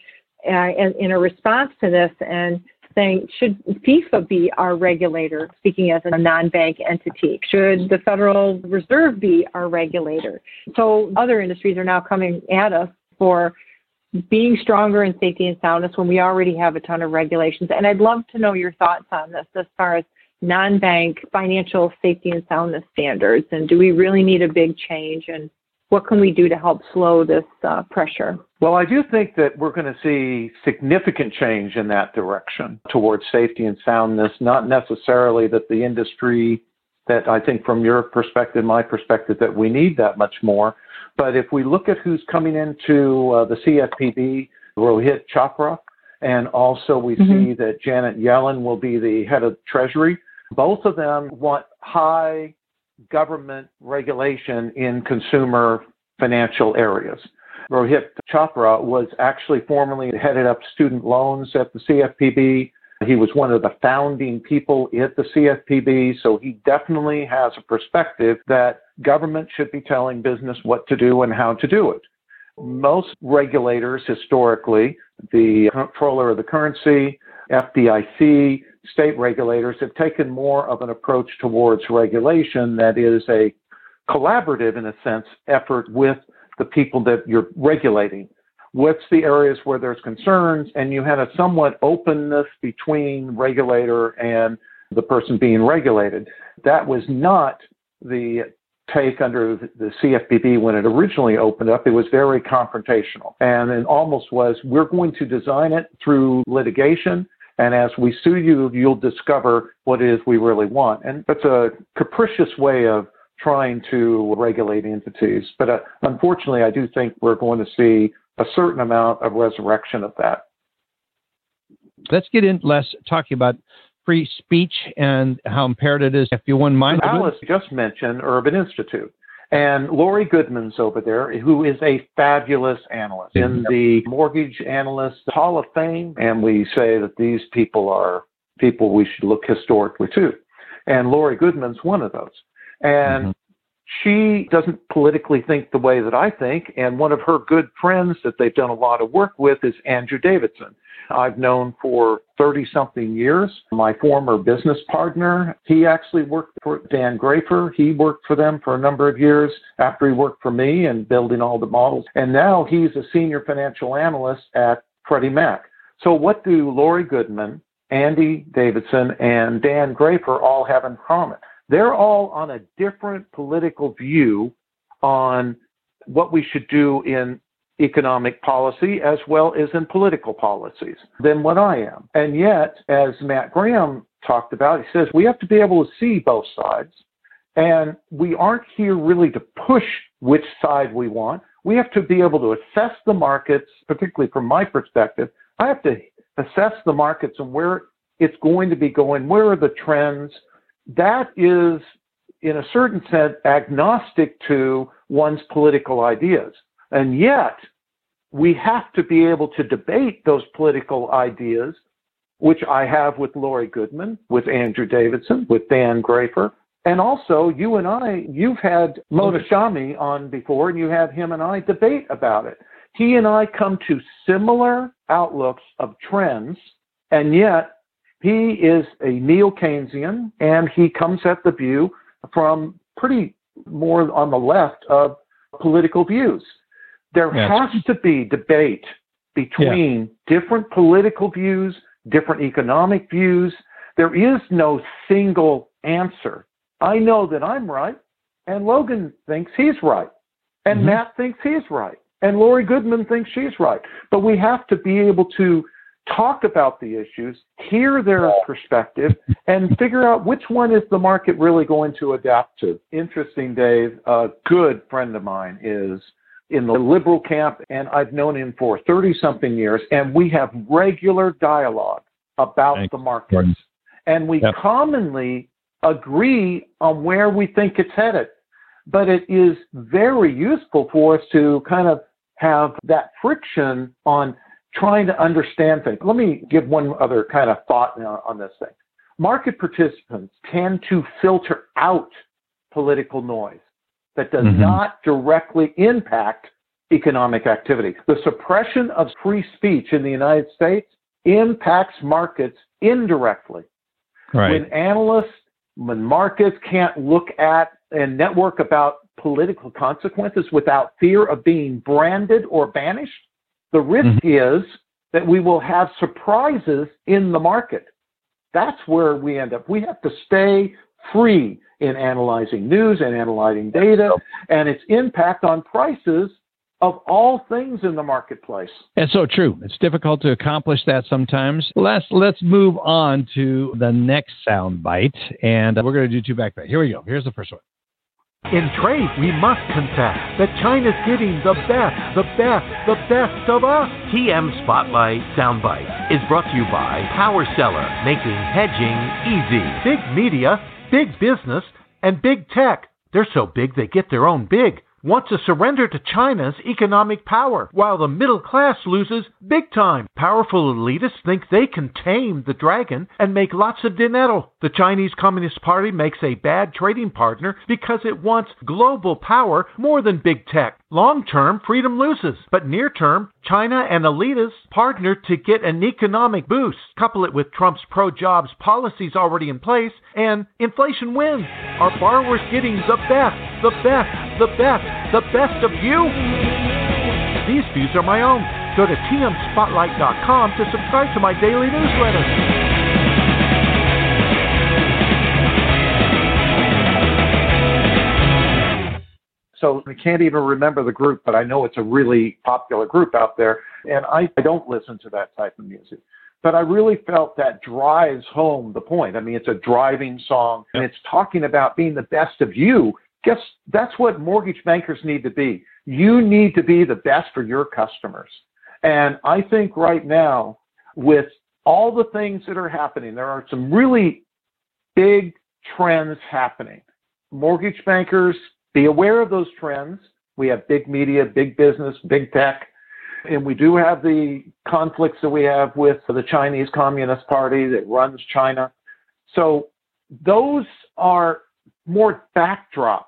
in a response to this, and saying, should FIFA be our regulator, speaking as a non-bank entity? Should the Federal Reserve be our regulator? So other industries are now coming at us for being stronger in safety and soundness when we already have a ton of regulations. And I'd love to know your thoughts on this as far as non-bank financial safety and soundness standards. And do we really need a big change? And what can we do to help slow this pressure? Well, I do think that we're going to see significant change in that direction towards safety and soundness, not necessarily that the industry, that I think from your perspective, my perspective, that we need that much more. But if we look at who's coming into the CFPB, Rohit Chopra, and also we see that Janet Yellen will be the head of Treasury, both of them want high government regulation in consumer financial areas. Rohit Chopra was actually formerly headed up student loans at the CFPB. He was one of the founding people at the CFPB, so he definitely has a perspective that government should be telling business what to do and how to do it. Most regulators historically, the Comptroller of the Currency, FDIC, state regulators have taken more of an approach towards regulation that is a collaborative, in a sense, effort with the people that you're regulating. What's the areas where there's concerns? And you had a somewhat openness between regulator and the person being regulated. That was not the take under the CFPB when it originally opened up. It was very confrontational. And it almost was, we're going to design it through litigation. And as we sue you, you'll discover what it is we really want. And that's a capricious way of trying to regulate entities. But unfortunately, I do think we're going to see a certain amount of resurrection of that. Let's get in, Les, talking about free speech and how imperative it is. If you wouldn't mind. Alice just mentioned Urban Institute. And Lori Goodman's over there, who is a fabulous analyst in the Mortgage Analyst Hall of Fame. And we say that these people are people we should look historically to. And Lori Goodman's one of those. And she doesn't politically think the way that I think. And one of her good friends that they've done a lot of work with is Andrew Davidson. I've known for 30-something years. My former business partner, he actually worked for Dan Grafer. He worked for them for a number of years after he worked for me and building all the models. And now he's a senior financial analyst at Freddie Mac. So what do Lori Goodman, Andy Davidson, and Dan Grafer all have in common? They're all on a different political view on what we should do in economic policy as well as in political policies than what I am. And yet, as Matt Graham talked about, he says we have to be able to see both sides. And we aren't here really to push which side we want. We have to be able to assess the markets, particularly from my perspective. I have to assess the markets and where it's going to be going, where are the trends. That is, in a certain sense, agnostic to one's political ideas. And yet, we have to be able to debate those political ideas, which I have with Lori Goodman, with Andrew Davidson, with Dan Grafer, and also you and I, you've had Mona Shami on before, and you had him and I debate about it. He and I come to similar outlooks of trends, and yet he is a neo-Keynesian, and he comes at the view from pretty more on the left of political views. There has to be debate between different political views, different economic views. There is no single answer. I know that I'm right, and Logan thinks he's right, and Matt thinks he's right, and Lori Goodman thinks she's right. But we have to be able to talk about the issues, hear their perspective, and figure out which one is the market really going to adapt to. Interesting, Dave. A good friend of mine is in the liberal camp, and I've known him for 30-something years, and we have regular dialogue about the markets. And we commonly agree on where we think it's headed. But it is very useful for us to kind of have that friction on trying to understand things. Let me give one other kind of thought now on this thing. Market participants tend to filter out political noise that does not directly impact economic activity. The suppression of free speech in the United States impacts markets indirectly. When analysts, when markets can't look at and network about political consequences without fear of being branded or banished, the risk is that we will have surprises in the market. That's where we end up. We have to stay free in analyzing news and analyzing data and its impact on prices of all things in the marketplace. It's so true. It's difficult to accomplish that sometimes. Let's move on to the next sound bite, and we're going to do two back there. Here we go. Here's the first one. In trade, we must confess that China's getting the best of us. TM Spotlight Soundbite is brought to you by Power Seller, making hedging easy. Big media, big business, and big tech. They're so big they get their own big. wants to surrender to China's economic power, while the middle class loses big time. Powerful elitists think they can tame the dragon and make lots of dinero. The Chinese Communist Party makes a bad trading partner because it wants global power more than big tech. Long-term, freedom loses, but near-term, China and elitists partner to get an economic boost. Couple it with Trump's pro-jobs policies already in place, and inflation wins. Are borrowers getting the best of you? These views are my own. Go to tmspotlight.com to subscribe to my daily newsletter. So I can't even remember the group, but I know it's a really popular group out there, and I don't listen to that type of music. But I really felt that drives home the point. I mean, it's a driving song, and it's talking about being the best of you. Guess that's what mortgage bankers need to be. You need to be the best for your customers. And I think right now, with all the things that are happening, there are some really big trends happening. Mortgage bankers, be aware of those trends. We have big media, big business, big tech, and we do have the conflicts that we have with the Chinese Communist Party that runs China. So those are more backdrops.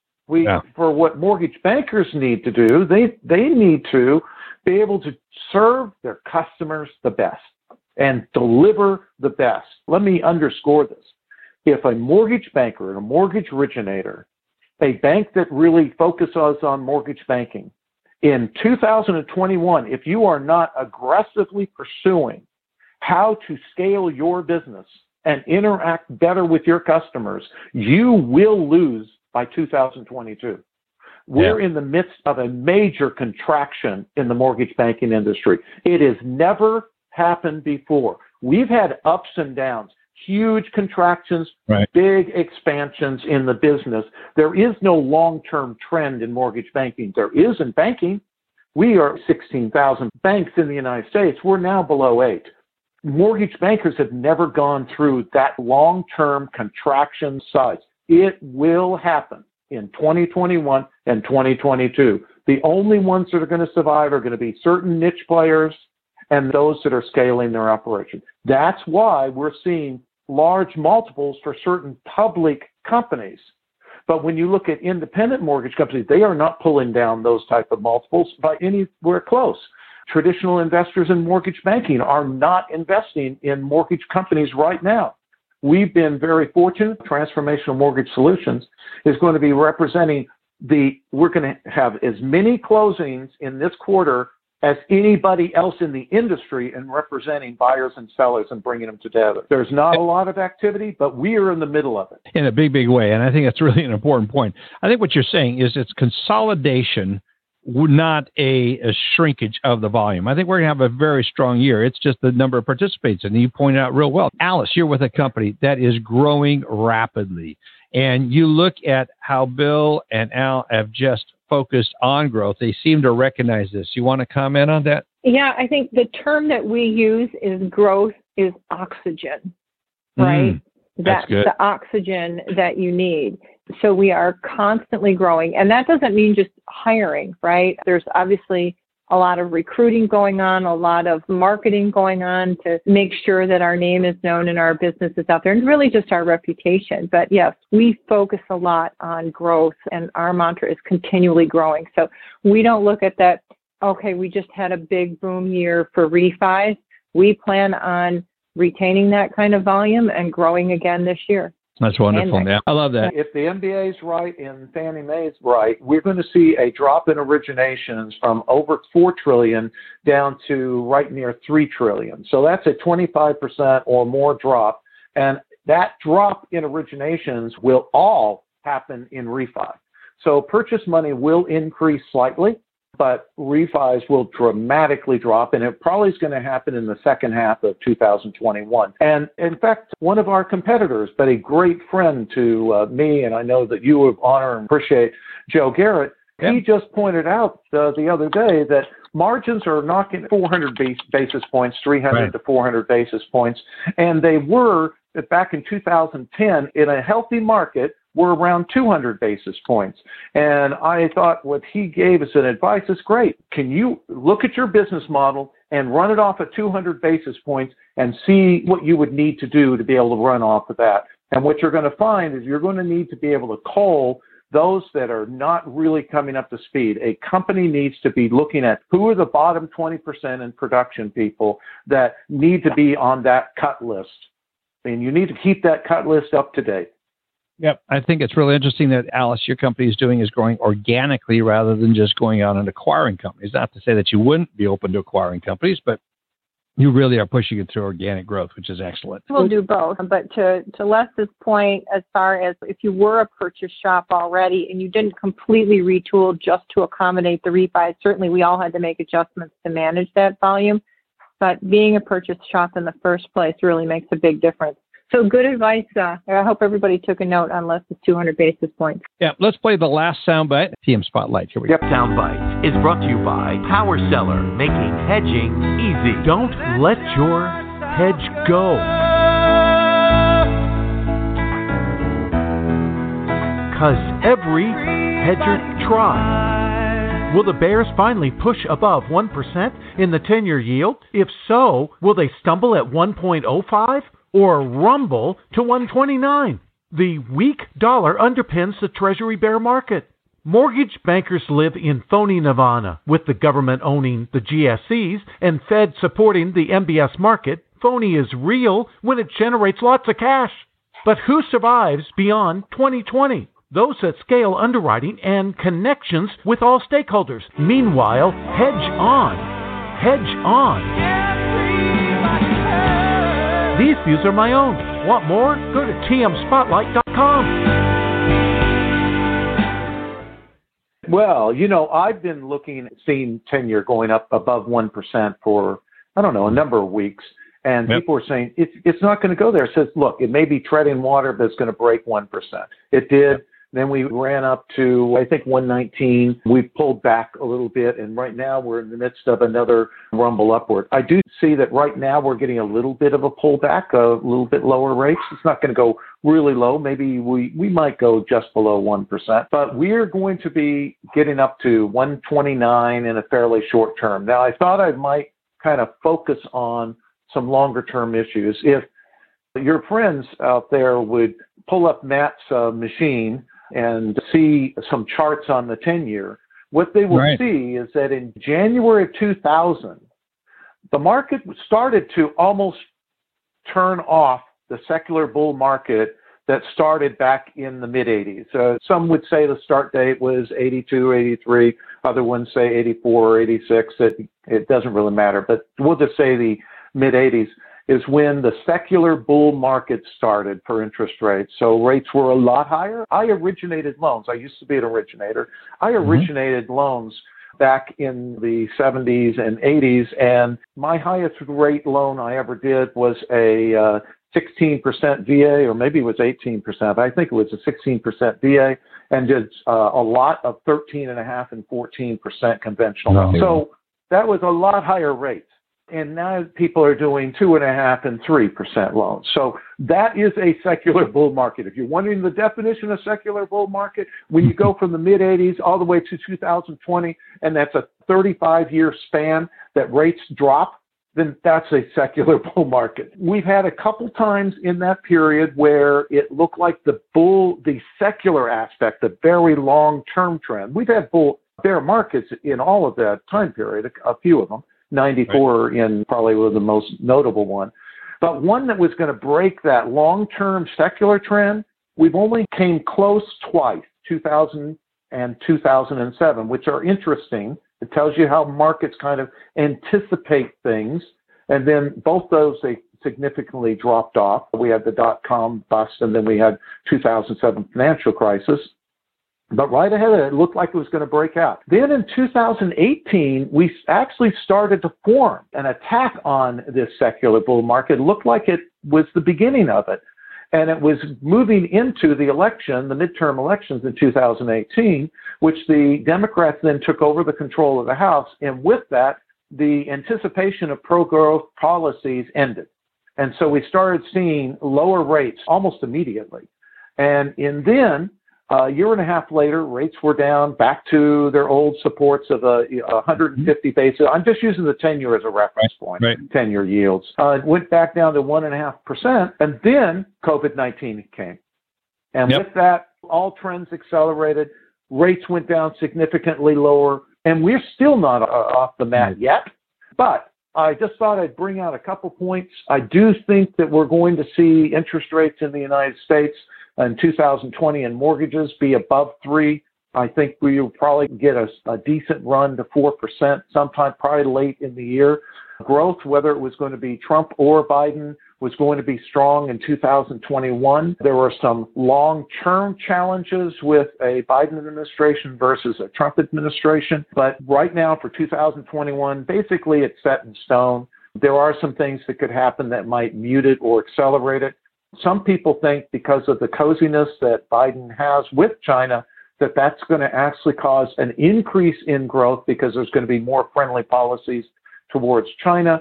For what mortgage bankers need to do, they need to be able to serve their customers the best and deliver the best. Let me underscore this. If a mortgage banker and a mortgage originator, a bank that really focuses on mortgage banking, in 2021, if you are not aggressively pursuing how to scale your business and interact better with your customers, you will lose by 2022. We're in the midst of a major contraction in the mortgage banking industry. It has never happened before. We've had ups and downs. Huge contractions, big expansions in the business. There is no long-term trend in mortgage banking. There is in banking. We are 16,000 banks in the United States. We're now below 8. Mortgage bankers have never gone through that long-term contraction size. It will happen in 2021 and 2022. The only ones that are going to survive are going to be certain niche players and those that are scaling their operation. That's why we're seeing large multiples for certain public companies. But when you look at independent mortgage companies, they are not pulling down those type of multiples by anywhere close. Traditional investors in mortgage banking are not investing in mortgage companies right now. We've been very fortunate. Transformational Mortgage Solutions is going to be representing we're going to have as many closings in this quarter as anybody else in the industry in representing buyers and sellers and bringing them together. There's not a lot of activity, but we are in the middle of it. In a big, big way. And I think that's really an important point. I think what you're saying is it's consolidation, not a shrinkage of the volume. I think we're going to have a very strong year. It's just the number of participants. And you pointed out real well. Alice, you're with a company that is growing rapidly. And you look at how Bill and Al have just focused on growth. They seem to recognize this. You want to comment on that? Yeah, I think the term that we use is growth is oxygen, right? That's good. The oxygen that you need. So we are constantly growing. And that doesn't mean just hiring, right? There's obviously a lot of recruiting going on, a lot of marketing going on to make sure that our name is known and our business is out there, and really just our reputation. But yes, we focus a lot on growth, and our mantra is continually growing. So we don't look at that, okay, we just had a big boom year for refis. We plan on retaining that kind of volume and growing again this year. That's wonderful. Yeah, I love that. If the MBA is right and Fannie Mae is right, we're going to see a drop in originations from over $4 trillion down to right near $3 trillion. So that's a 25% or more drop. And that drop in originations will all happen in refi. So purchase money will increase slightly, but refis will dramatically drop, and it probably is going to happen in the second half of 2021. And in fact, one of our competitors, but a great friend to me, and I know that you would honor and appreciate, Joe Garrett, he just pointed out the other day that margins are knocking 400 basis points, 300 to 400 basis points, and they were back in 2010 in a healthy market were around 200 basis points. And I thought what he gave as an advice is great. Can you look at your business model and run it off at 200 basis points and see what you would need to do to be able to run off of that? And what you're going to find is you're going to need to be able to cull those that are not really coming up to speed. A company needs to be looking at who are the bottom 20% in production people that need to be on that cut list. And you need to keep that cut list up to date. Yep. I think it's really interesting that, Alice, your company is doing is growing organically rather than just going out and acquiring companies. Not to say that you wouldn't be open to acquiring companies, but you really are pushing it through organic growth, which is excellent. We'll do both. But to Les's point, as far as if you were a purchase shop already and you didn't completely retool just to accommodate the refi, certainly we all had to make adjustments to manage that volume. But being a purchase shop in the first place really makes a big difference. So good advice. I hope everybody took a note on Les's 200 basis points. Yeah, let's play the last soundbite. TM Spotlight. Here we go. Soundbite is brought to you by Power Seller, making hedging easy. Don't let your hedge go. Because every hedger tries. Will the bears finally push above 1% in the 10-year yield? If so, will they stumble at 1.05? Or rumble to 129. The weak dollar underpins the Treasury bear market. Mortgage bankers live in phony nirvana, with the government owning the GSEs and Fed supporting the MBS market. Phony is real when it generates lots of cash. But who survives beyond 2020? Those that scale underwriting and connections with all stakeholders. Meanwhile, hedge on. Hedge on. These views are my own. Want more? Go to tmspotlight.com. Well, I've been seeing 10-year going up above 1% for, a number of weeks. And people were saying, it's not going to go there. It says, look, it may be treading water, but it's going to break 1%. It did. Then we ran up to, I think, 119. We pulled back a little bit, and right now we're in the midst of another rumble upward. I do see that right now we're getting a little bit of a pullback, a little bit lower rates. It's not going to go really low. Maybe we might go just below 1%, but we're going to be getting up to 129 in a fairly short term. Now, I thought I might kind of focus on some longer term issues. If your friends out there would pull up Matt's machine and see some charts on the 10-year, what they will see is that in January of 2000, the market started to almost turn off the secular bull market that started back in the mid-'80s. Some would say the start date was 82, 83. Other ones say 84 or 86. It doesn't really matter, but we'll just say the mid-'80s is when the secular bull market started for interest rates. So rates were a lot higher. I originated loans. I used to be an originator. I originated loans back in the 70s and 80s, and my highest rate loan I ever did was a 16% VA, or maybe it was 18%. I think it was a 16% VA, and did a lot of 13.5% and 14% conventional. So that was a lot higher rates. And now people are doing 2.5% and 3% loans. So that is a secular bull market. If you're wondering the definition of secular bull market, when you go from the mid-'80s all the way to 2020, and that's a 35-year span that rates drop, then that's a secular bull market. We've had a couple times in that period where it looked like the secular aspect, the very long-term trend. We've had bear markets in all of that time period, a few of them. 94 in probably was the most notable one. But one that was going to break that long-term secular trend, we've only came close twice, 2000 and 2007, which are interesting. It tells you how markets kind of anticipate things. And then both those, they significantly dropped off. We had the dot-com bust, and then we had 2007 financial crisis. But right ahead of it, it looked like it was going to break out. Then in 2018, we actually started to form an attack on this secular bull market. It looked like it was the beginning of it. And it was moving into the election, the midterm elections in 2018, which the Democrats then took over the control of the House. And with that, the anticipation of pro-growth policies ended. And so we started seeing lower rates almost immediately. And then a year and a half later, rates were down back to their old supports of 150 basis. I'm just using the 10-year as a reference point, 10-year yields. It went back down to 1.5%, and then COVID-19 came. And with that, all trends accelerated. Rates went down significantly lower, and we're still not off the mat yet. But I just thought I'd bring out a couple points. I do think that we're going to see interest rates in the United States in 2020 and mortgages be above 3%. I think we will probably get a decent run to 4% sometime probably late in the year. Growth, whether it was going to be Trump or Biden, was going to be strong in 2021. There were some long-term challenges with a Biden administration versus a Trump administration. But right now for 2021, basically it's set in stone. There are some things that could happen that might mute it or accelerate it. Some people think because of the coziness that Biden has with China, that that's going to actually cause an increase in growth because there's going to be more friendly policies towards China.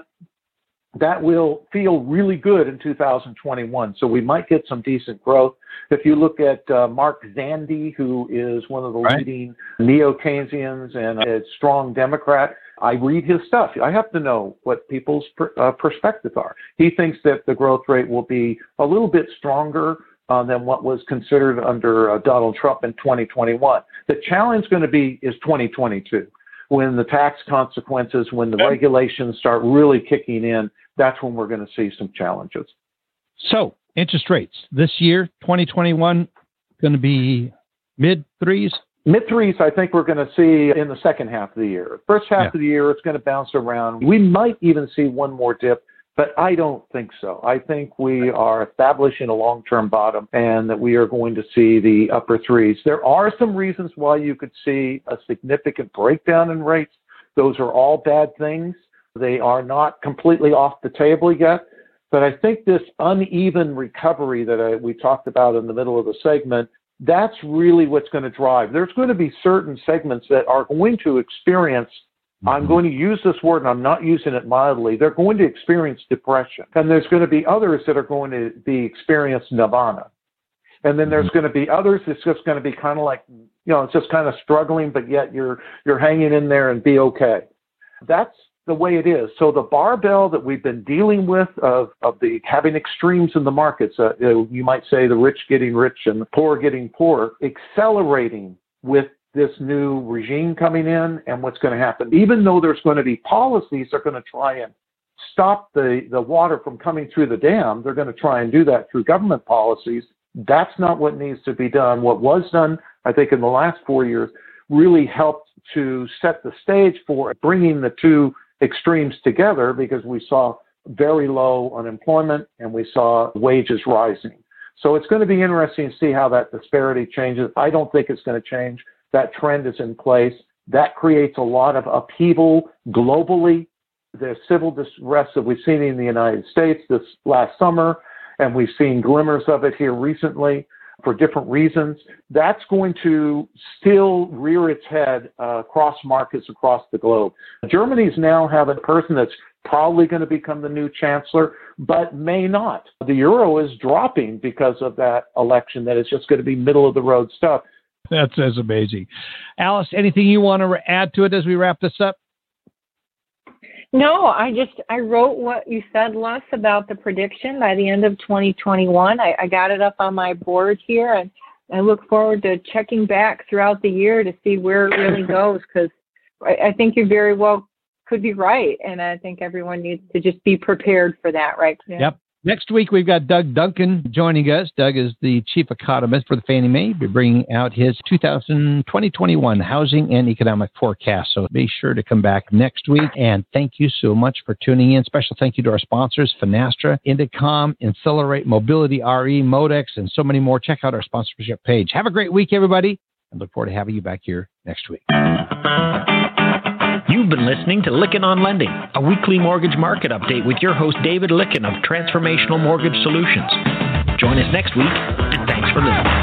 That will feel really good in 2021. So we might get some decent growth. If you look at Mark Zandi, who is one of the leading neo-Keynesians and a strong Democrat, I read his stuff. I have to know what people's perspectives are. He thinks that the growth rate will be a little bit stronger than what was considered under Donald Trump in 2021. The challenge is going to be is 2022. When the tax consequences, when the regulations start really kicking in, that's when we're going to see some challenges. So, interest rates this year, 2021, going to be mid-3s? Mid-3s, I think we're going to see in the second half of the year. First half of the year, it's going to bounce around. We might even see one more dip, but I don't think so. I think we are establishing a long-term bottom and that we are going to see the upper 3s. There are some reasons why you could see a significant breakdown in rates. Those are all bad things. They are not completely off the table yet. But I think this uneven recovery that we talked about in the middle of the segment, that's really what's going to drive. There's going to be certain segments that are going to experience, I'm going to use this word and I'm not using it mildly, they're going to experience depression. And there's going to be others that are going to be experience nirvana. And then there's going to be others that's just going to be kind of like, it's just kind of struggling, but yet you're hanging in there and be okay. That's the way it is. So the barbell that we've been dealing with of the having extremes in the markets, you might say the rich getting rich and the poor getting poor, accelerating with this new regime coming in and what's going to happen. Even though there's going to be policies that are going to try and stop the water from coming through the dam, they're going to try and do that through government policies. That's not what needs to be done. What was done, I think, in the last 4 years really helped to set the stage for bringing the two extremes together because we saw very low unemployment and we saw wages rising. So it's going to be interesting to see how that disparity changes. I don't think it's going to change. That trend is in place. That creates a lot of upheaval globally. The civil unrest that we've seen in the United States this last summer, and we've seen glimmers of it here recently for different reasons, that's going to still rear its head across markets across the globe. Germany's now have a person that's probably going to become the new chancellor, but may not. The euro is dropping because of that election, that it's just going to be middle-of-the-road stuff. That's amazing. Alice, anything you want to add to it as we wrap this up? No, I wrote what you said, Les, about the prediction by the end of 2021. I got it up on my board here, and I look forward to checking back throughout the year to see where it really goes, because I think you very well could be right, and I think everyone needs to just be prepared for that, right? Yep. Next week, we've got Doug Duncan joining us. Doug is the chief economist for the Fannie Mae. We're bringing out his 2020-21 housing and economic forecast. So be sure to come back next week. And thank you so much for tuning in. Special thank you to our sponsors, Finastra, Indicom, Accelerate, Mobility RE, Modex, and so many more. Check out our sponsorship page. Have a great week, everybody. I look forward to having you back here next week. You've been listening to Lykken on Lending, a weekly mortgage market update with your host, David Lykken of Transformational Mortgage Solutions. Join us next week, and thanks for listening.